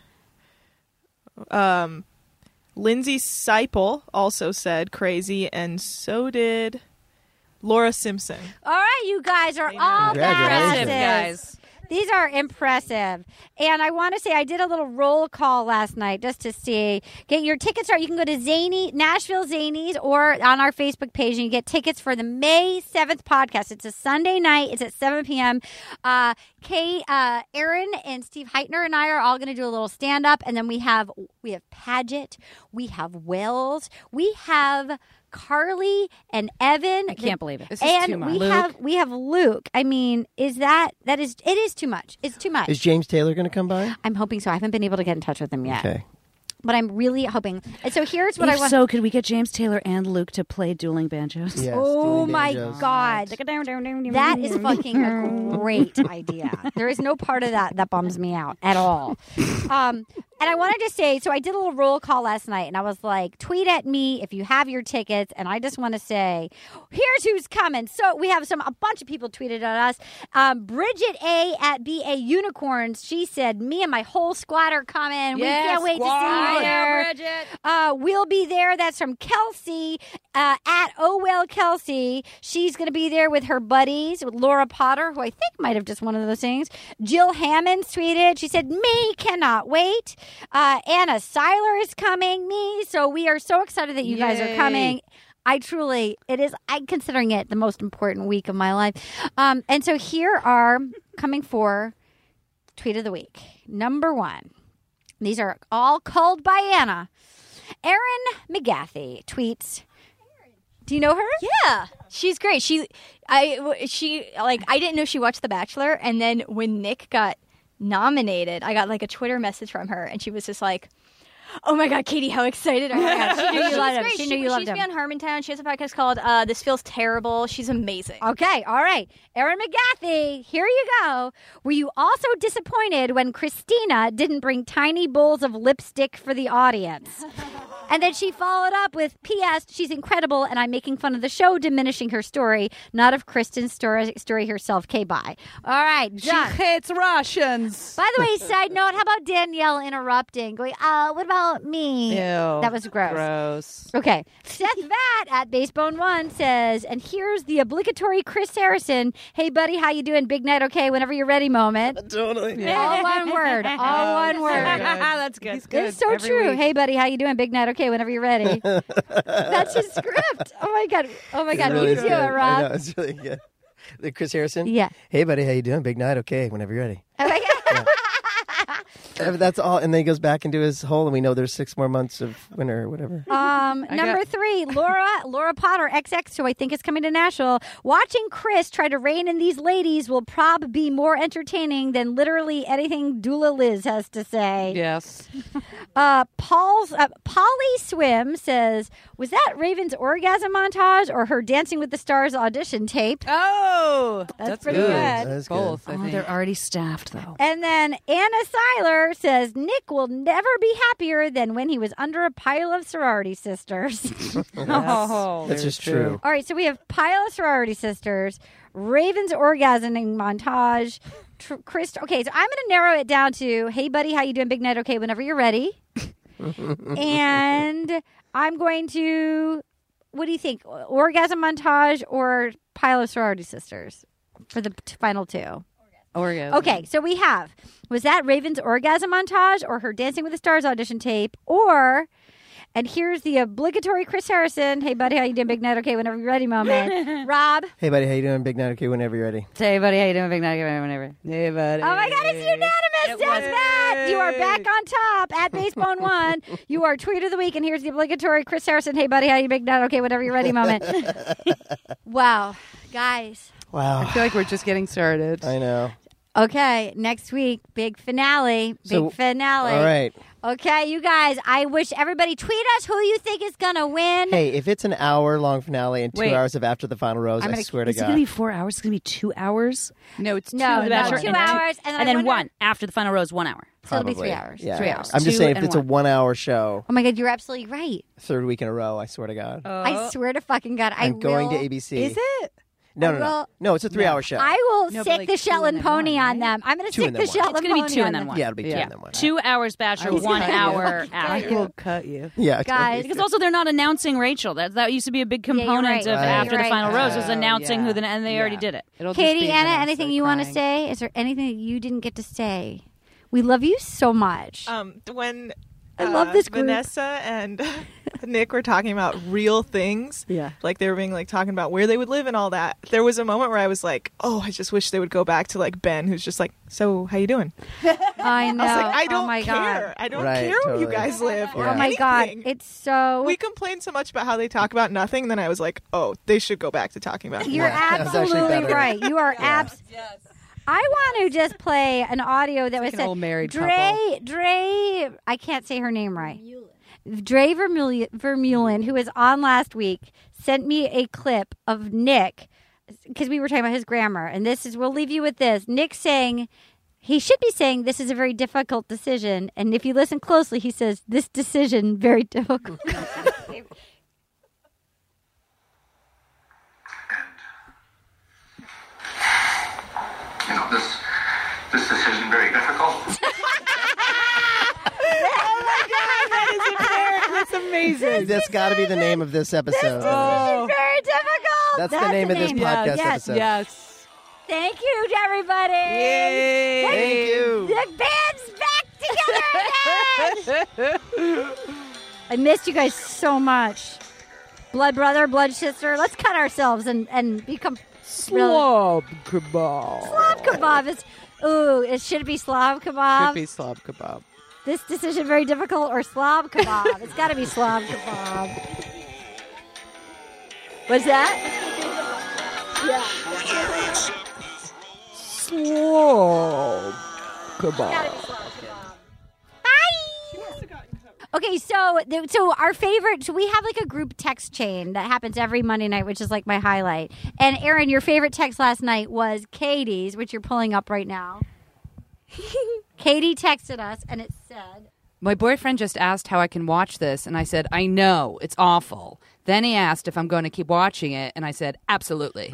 K: um, Lindsay Seipel also said crazy, and so did Laura Simpson.
F: All right, you guys are all
H: Congratulations.
F: badasses.
I: Guys.
F: These are impressive. And I want to say I did a little roll call last night just to see. Get your tickets are you can go to Zany, Nashville Zanies or on our Facebook page and you get tickets for the May seventh podcast. It's a Sunday night. It's at seven p.m. Uh, Kay, uh, Aaron and Steve Heitner and I are all going to do a little stand up. And then we have we have Paget. We have Wells. We have Carly and Evan.
I: I can't believe it.
G: This is
F: and
G: too much.
F: we
G: Luke.
F: have we have Luke. I mean, is that that is it is too much. It's too much.
H: Is James Taylor going to come by?
F: I'm hoping so. I haven't been able to get in touch with him yet.
H: Okay.
F: But I'm really hoping. And so here's what
I: If
F: I want.
I: so, could we get James Taylor and Luke to play dueling banjos?
H: Yes,
F: Oh
H: dueling
F: my
H: banjos.
F: God. That is fucking a great idea. There is no part of that that bums me out at all. Um, and I wanted to say, so I did a little roll call last night, and I was like, tweet at me if you have your tickets. And I just want to say, here's who's coming. So we have some a bunch of people tweeted at us. Um, Bridget A at B A Unicorns. She said, me and my whole squad are coming. we
G: Yes,
F: can't wait
G: squad.
F: to see you there.
I: Bridget.
F: Uh, we'll be there. That's from Kelsey uh, at Oh Well Kelsey. She's going to be there with her buddies, with Laura Potter, who I think might have just one of those things. Jill Hammonds tweeted. She said, me cannot wait. Uh, Anna Seiler is coming. Me. So we are so excited that you guys are
G: Yay.
F: coming. I truly, it is, I'm considering it the most important week of my life. Um, and so here are coming for Tweet of the Week. Number one. These are all culled by Anna. Aaron McGathy tweets, Do you know her?
J: Yeah, she's great. She, I, she like I didn't know she watched The Bachelor, and then when Nick got nominated, I got like a Twitter message from her, and she was just like, "Oh my God, Katie, how excited are you?"
F: Yeah, she knew you
J: She's
F: loved him.
J: great.
F: She knew you loved
J: She's
F: him.
J: me on Harmontown. She has a podcast called uh, "This Feels Terrible." She's amazing.
F: Okay, all right. Erin McGathy, here you go. Were you also disappointed when Christina didn't bring tiny bowls of lipstick for the audience? And then she followed up with, P S. She's incredible, and I'm making fun of the show, diminishing her story, not of Kristen's story, story herself. Okay, bye. All right,
G: She
F: done.
G: hates Russians.
F: By the way, side note, how about Danielle interrupting, going, uh, what about me?
G: Ew.
F: That was gross.
G: Gross.
F: Okay. Seth Vatt at Basebone One says, and here's the obligatory Chris Harrison, hey, buddy, how you doing? Big night, okay? Whenever you're ready moment.
H: Totally.
F: All one word. All one word.
I: That's good.
G: He's good.
F: It's so
G: every
F: true.
G: week.
F: Hey, buddy, how you doing? Big night, okay? Whenever you're ready. That's his script. Oh, my God. Oh, my
H: It's
F: God.
H: really
F: you do
H: good.
F: it,
H: I
F: Rob.
H: know, it's really good. The Chris Harrison?
F: Yeah.
H: Hey, buddy, how you doing? Big night? Okay, whenever you're ready.
F: Oh, my God.
H: Uh, That's all. And then he goes back into his hole, and we know there's six more months of winter or whatever.
F: Um,
G: I
F: number
G: got-
F: three, Laura Laura Potter, X X, who I think is coming to Nashville. Watching Chris try to rein in these ladies will prob be more entertaining than literally anything Dula Liz has to say.
G: Yes.
F: Uh, Paul's uh, Polly Swim says, was that Raven's orgasm montage or her Dancing with the Stars audition tape?
G: Oh,
F: That's, pretty
G: good.
F: good.
H: That is good.
G: Both. I
I: Oh,
G: think.
I: they're already staffed, though.
F: And then Anna Seiler says, Nick will never be happier than when he was under a pile of sorority sisters.
I: Oh,
H: That's just true.
F: All right, so we have pile of sorority sisters, Raven's orgasming montage, tr- Chris. Okay, so I'm going to narrow it down to, hey, buddy, how you doing? Big night, okay, whenever you're ready. And I'm going to, what do you think? Orgasm montage or pile of sorority sisters for the t- final two?
G: Orgasm.
F: Okay, so we have, was that Raven's orgasm montage or her Dancing with the Stars audition tape, or, and here's the obligatory Chris Harrison, hey buddy, how you doing? Big night, okay, whenever you're ready moment. Rob.
H: Hey, buddy, how you doing? Big night? Okay, whenever you're ready.
I: Hey, buddy, how you doing? Big night, whenever.
G: Hey, buddy.
F: Oh my God, it's unanimous. That's Matt. You are back on top at Basebone One. You are tweet of the week, and here's the obligatory Chris Harrison, hey buddy, how you big night, okay, whenever you're ready moment. Wow, guys.
H: Wow.
G: I feel like we're just getting started.
H: I know.
F: Okay, next week, big finale. Big
H: So-
F: finale.
H: All right.
F: Okay, you guys, I wish everybody tweet us who you think is going to win.
H: Hey, if it's an hour-long finale and two
I: Wait.
H: hours of After the Final Rose,
F: I'm
H: I
F: gonna-
H: swear to
I: Is it
H: God.
I: going to be four hours? It's going to be two hours?
G: No, it's two.
F: No,
I: The
F: no,
I: Bachelor
F: two
I: and
F: hours, and then,
I: And
F: I
I: then
F: wonder-
I: one after the final rose, one hour.
F: So it'll be
H: Probably.
F: three hours.
H: Yeah.
I: Three hours.
H: I'm just
I: Two
H: saying, if
I: and
H: it's a
I: one.
H: one-hour show,
F: Oh my God, you're absolutely right.
H: third week in a row, I swear to God.
F: I swear to fucking God, I
H: I'm going
F: will,
H: to A B C.
G: Is it?
H: No,
F: I
H: no, no.
F: will-
H: No, it's a three-hour show.
F: I will
G: No, but
F: sick
G: like
F: the
G: two
F: Shetland
G: and then
F: pony
G: one,
F: on
G: right?
F: them. I'm going to
H: Two
F: sick
H: and
F: the
H: then one.
F: Shetland
I: It's gonna be
F: pony
I: two
F: on
I: and then
F: them.
I: one.
H: yeah, it'll be two
G: Yeah.
H: and then one.
I: Two hours Bachelor,
G: will
I: one
G: cut you.
I: hour
G: I
I: after.
G: will cut you.
H: Yeah,
F: Guys,
I: Because also they're not announcing Rachel. That that used to be a big
F: Yeah, you're
I: component
F: right.
I: of
H: Right.
I: after
F: You're
I: the final
F: right.
I: rose was
G: Oh,
I: announcing
G: yeah.
I: who the and they already
G: Yeah.
I: did it.
G: It'll just
F: Katie,
G: be
F: Anna,
G: Vanessa
F: anything you want to
G: crying.
F: say? Is there anything that you didn't get to say? We love you so much.
K: Um, when
F: I
K: uh,
F: love this group.
K: Vanessa and Nick were talking about real things.
G: Yeah.
K: Like they were being like talking about where they would live and all that. There was a moment where I was like, oh, I just wish they would go back to like Ben, who's just like, so how you doing?
F: I know.
K: I was like, I
F: oh
K: don't
F: my
K: care.
F: God.
K: I don't
H: Right,
K: care where you
H: totally.
K: guys live. Or
H: Yeah.
F: Oh my God.
K: anything.
F: It's so.
K: We complain so much about how they talk about nothing. Then I was like, oh, they should go back to talking about
F: You're
K: more.
H: That's actually
F: absolutely
H: better.
F: right. You are abs. I want to just play an audio that was
G: like an
F: said.
G: old married
F: Dre, Dre, I can't say her name right. Dre Vermeulen, Vermeulen, who was on last week, sent me a clip of Nick because we were talking about his grammar, and this is. We'll leave you with this. Nick saying. He should be saying this is a very difficult decision, and if you listen closely, he says this decision very difficult.
L: You know, this this decision very difficult.
G: That's amazing.
H: That's got to be the name of this episode.
G: Oh.
F: very difficult.
H: That's the name of this
F: name.
H: podcast
F: Yes.
H: episode.
G: Yes.
F: Thank you, everybody.
G: Yay.
H: Thank you.
F: The band's back together again. I missed you guys so much. Blood brother, blood sister. Let's cut ourselves and, and become
G: Slob kebab.
F: Slav kebab. Is, ooh, it should be Slav kebab.
G: Could be slob kebab.
F: This decision very difficult or Slav kebab. It's got to be Slav kebab. What's that? Yeah.
G: Slow. Goodbye.
F: Okay, so th- so our favorite, so we have like a group text chain that happens every Monday night, which is like my highlight. And Aaron, your favorite text last night was Katie's, which you're pulling up right now. Katie texted us, and it said,
M: "My boyfriend just asked how I can watch this, and I said, I know, it's awful. Then he asked if I'm going to keep watching it, and I said, absolutely."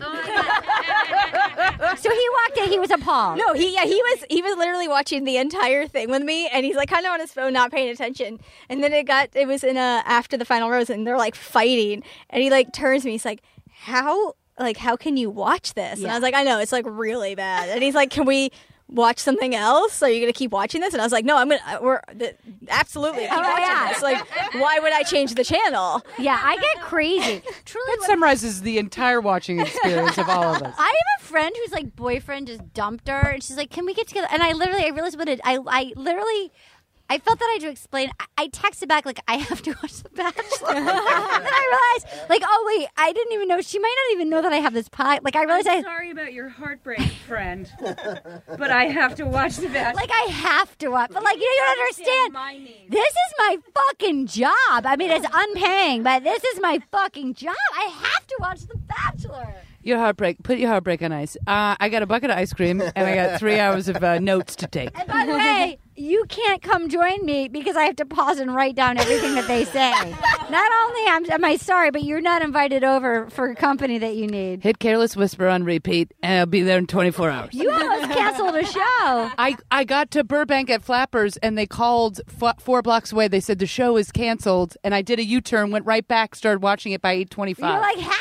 F: So he walked in, he was appalled.
J: No, he yeah, he was he was literally watching the entire thing with me, and he's like kind of on his phone, not paying attention. And then it got it was in a after the final rose, and they're like fighting, and he like turns to me, he's like, "How like how can you watch this?"
F: Yeah.
J: And I was like, "I know, it's like really bad." And he's like, "Can we watch something else? Are you gonna keep watching this?" And I was like, "No, I'm gonna we're th- absolutely keep
F: Oh,
J: watching
F: yeah.
J: this. Like, why would I change the channel?"
F: Yeah, I get crazy. Truly,
M: That summarizes the entire watching experience of all of us.
F: I have a friend whose like boyfriend just dumped her, and she's like, "Can we get together?" And I literally, I realized what it. I, I literally, I felt that I had to explain. I, I texted back like, "I have to watch The Bachelor." And then I realized, like, oh wait, I didn't even know. She might not even know that I have this pie. Like, I realized
I: I'm
F: I.
I: sorry about your heartbreak, friend, but I have to watch The Bachelor.
F: Like, I have to watch. But, like, you, you don't understand.
I: My needs.
F: This is my fucking job. I mean, it's unpaying, but this is my fucking job. I have to watch The Bachelor.
M: Your heartbreak. Put your heartbreak on ice. Uh, I got a bucket of ice cream, and I got three hours of uh, notes to take.
F: And by the way, you can't come join me because I have to pause and write down everything that they say. Not only am, am I sorry, but you're not invited over for company that you need.
M: Hit Careless Whisper on repeat, and I'll be there in twenty-four hours.
F: You almost canceled a show.
M: I, I got to Burbank at Flappers, and they called f- four blocks away. They said the show is canceled, and I did a U-turn, went right back, started watching it by eight twenty-five.
F: You're like, hallelujah!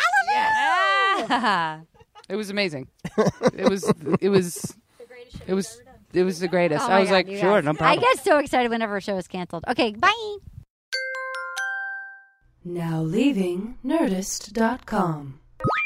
M: It was amazing. It was, it was, it was, it was the greatest.
F: Oh
M: I
F: my
M: was
F: God,
M: like,
F: you
M: sure,
F: guys.
M: no
F: I
M: problem.
F: get so excited whenever a show is canceled. Okay, bye.
E: Now leaving Nerdist dot com.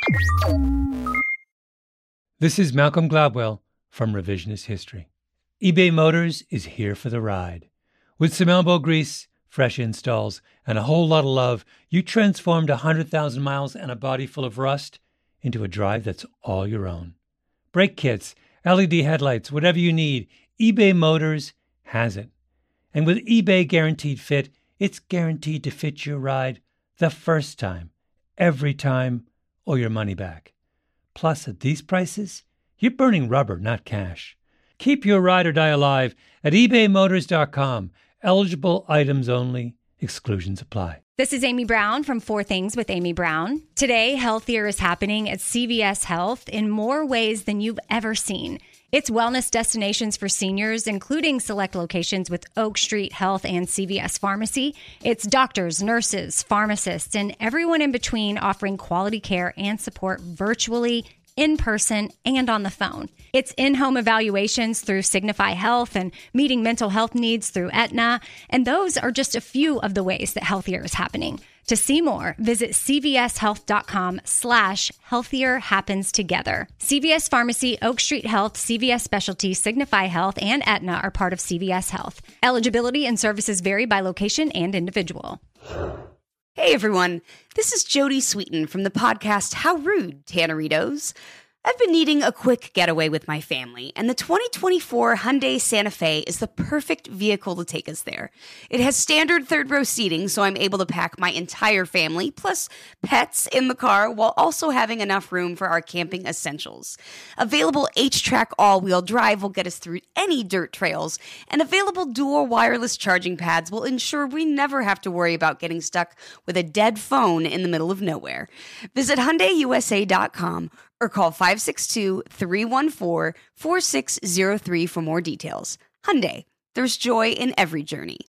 N: This is Malcolm Gladwell from Revisionist History. eBay Motors is here for the ride. With some elbow grease, fresh installs, and a whole lot of love, you transformed one hundred thousand miles and a body full of rust into a drive that's all your own. Brake kits, L E D headlights, whatever you need, eBay Motors has it. And with eBay Guaranteed Fit, it's guaranteed to fit your ride the first time, every time, or your money back. Plus, at these prices, you're burning rubber, not cash. Keep your ride or die alive at ebay motors dot com. Eligible items only. Exclusions apply.
D: This is Amy Brown from Four Things with Amy Brown. Today, healthier is happening at C V S Health in more ways than you've ever seen. It's wellness destinations for seniors, including select locations with Oak Street Health and C V S Pharmacy. It's doctors, nurses, pharmacists, and everyone in between offering quality care and support virtually, in person, and on the phone. It's in-home evaluations through Signify Health and meeting mental health needs through Aetna. And those are just a few of the ways that healthier is happening. To see more, visit cvshealth.com slash healthier happens together. C V S Pharmacy, Oak Street Health, C V S Specialty, Signify Health, and Aetna are part of C V S Health. Eligibility and services vary by location and individual.
C: Hey everyone, this is Jodie Sweetin from the podcast How Rude, Tanneritos. I've been needing a quick getaway with my family, and the twenty twenty-four Hyundai Santa Fe is the perfect vehicle to take us there. It has standard third-row seating, so I'm able to pack my entire family, plus pets, in the car, while also having enough room for our camping essentials. Available H-Track all-wheel drive will get us through any dirt trails, and available dual wireless charging pads will ensure we never have to worry about getting stuck with a dead phone in the middle of nowhere. Visit Hyundai U S A dot com or call five six two, three one four, four six zero three for more details. Hyundai, there's joy in every journey.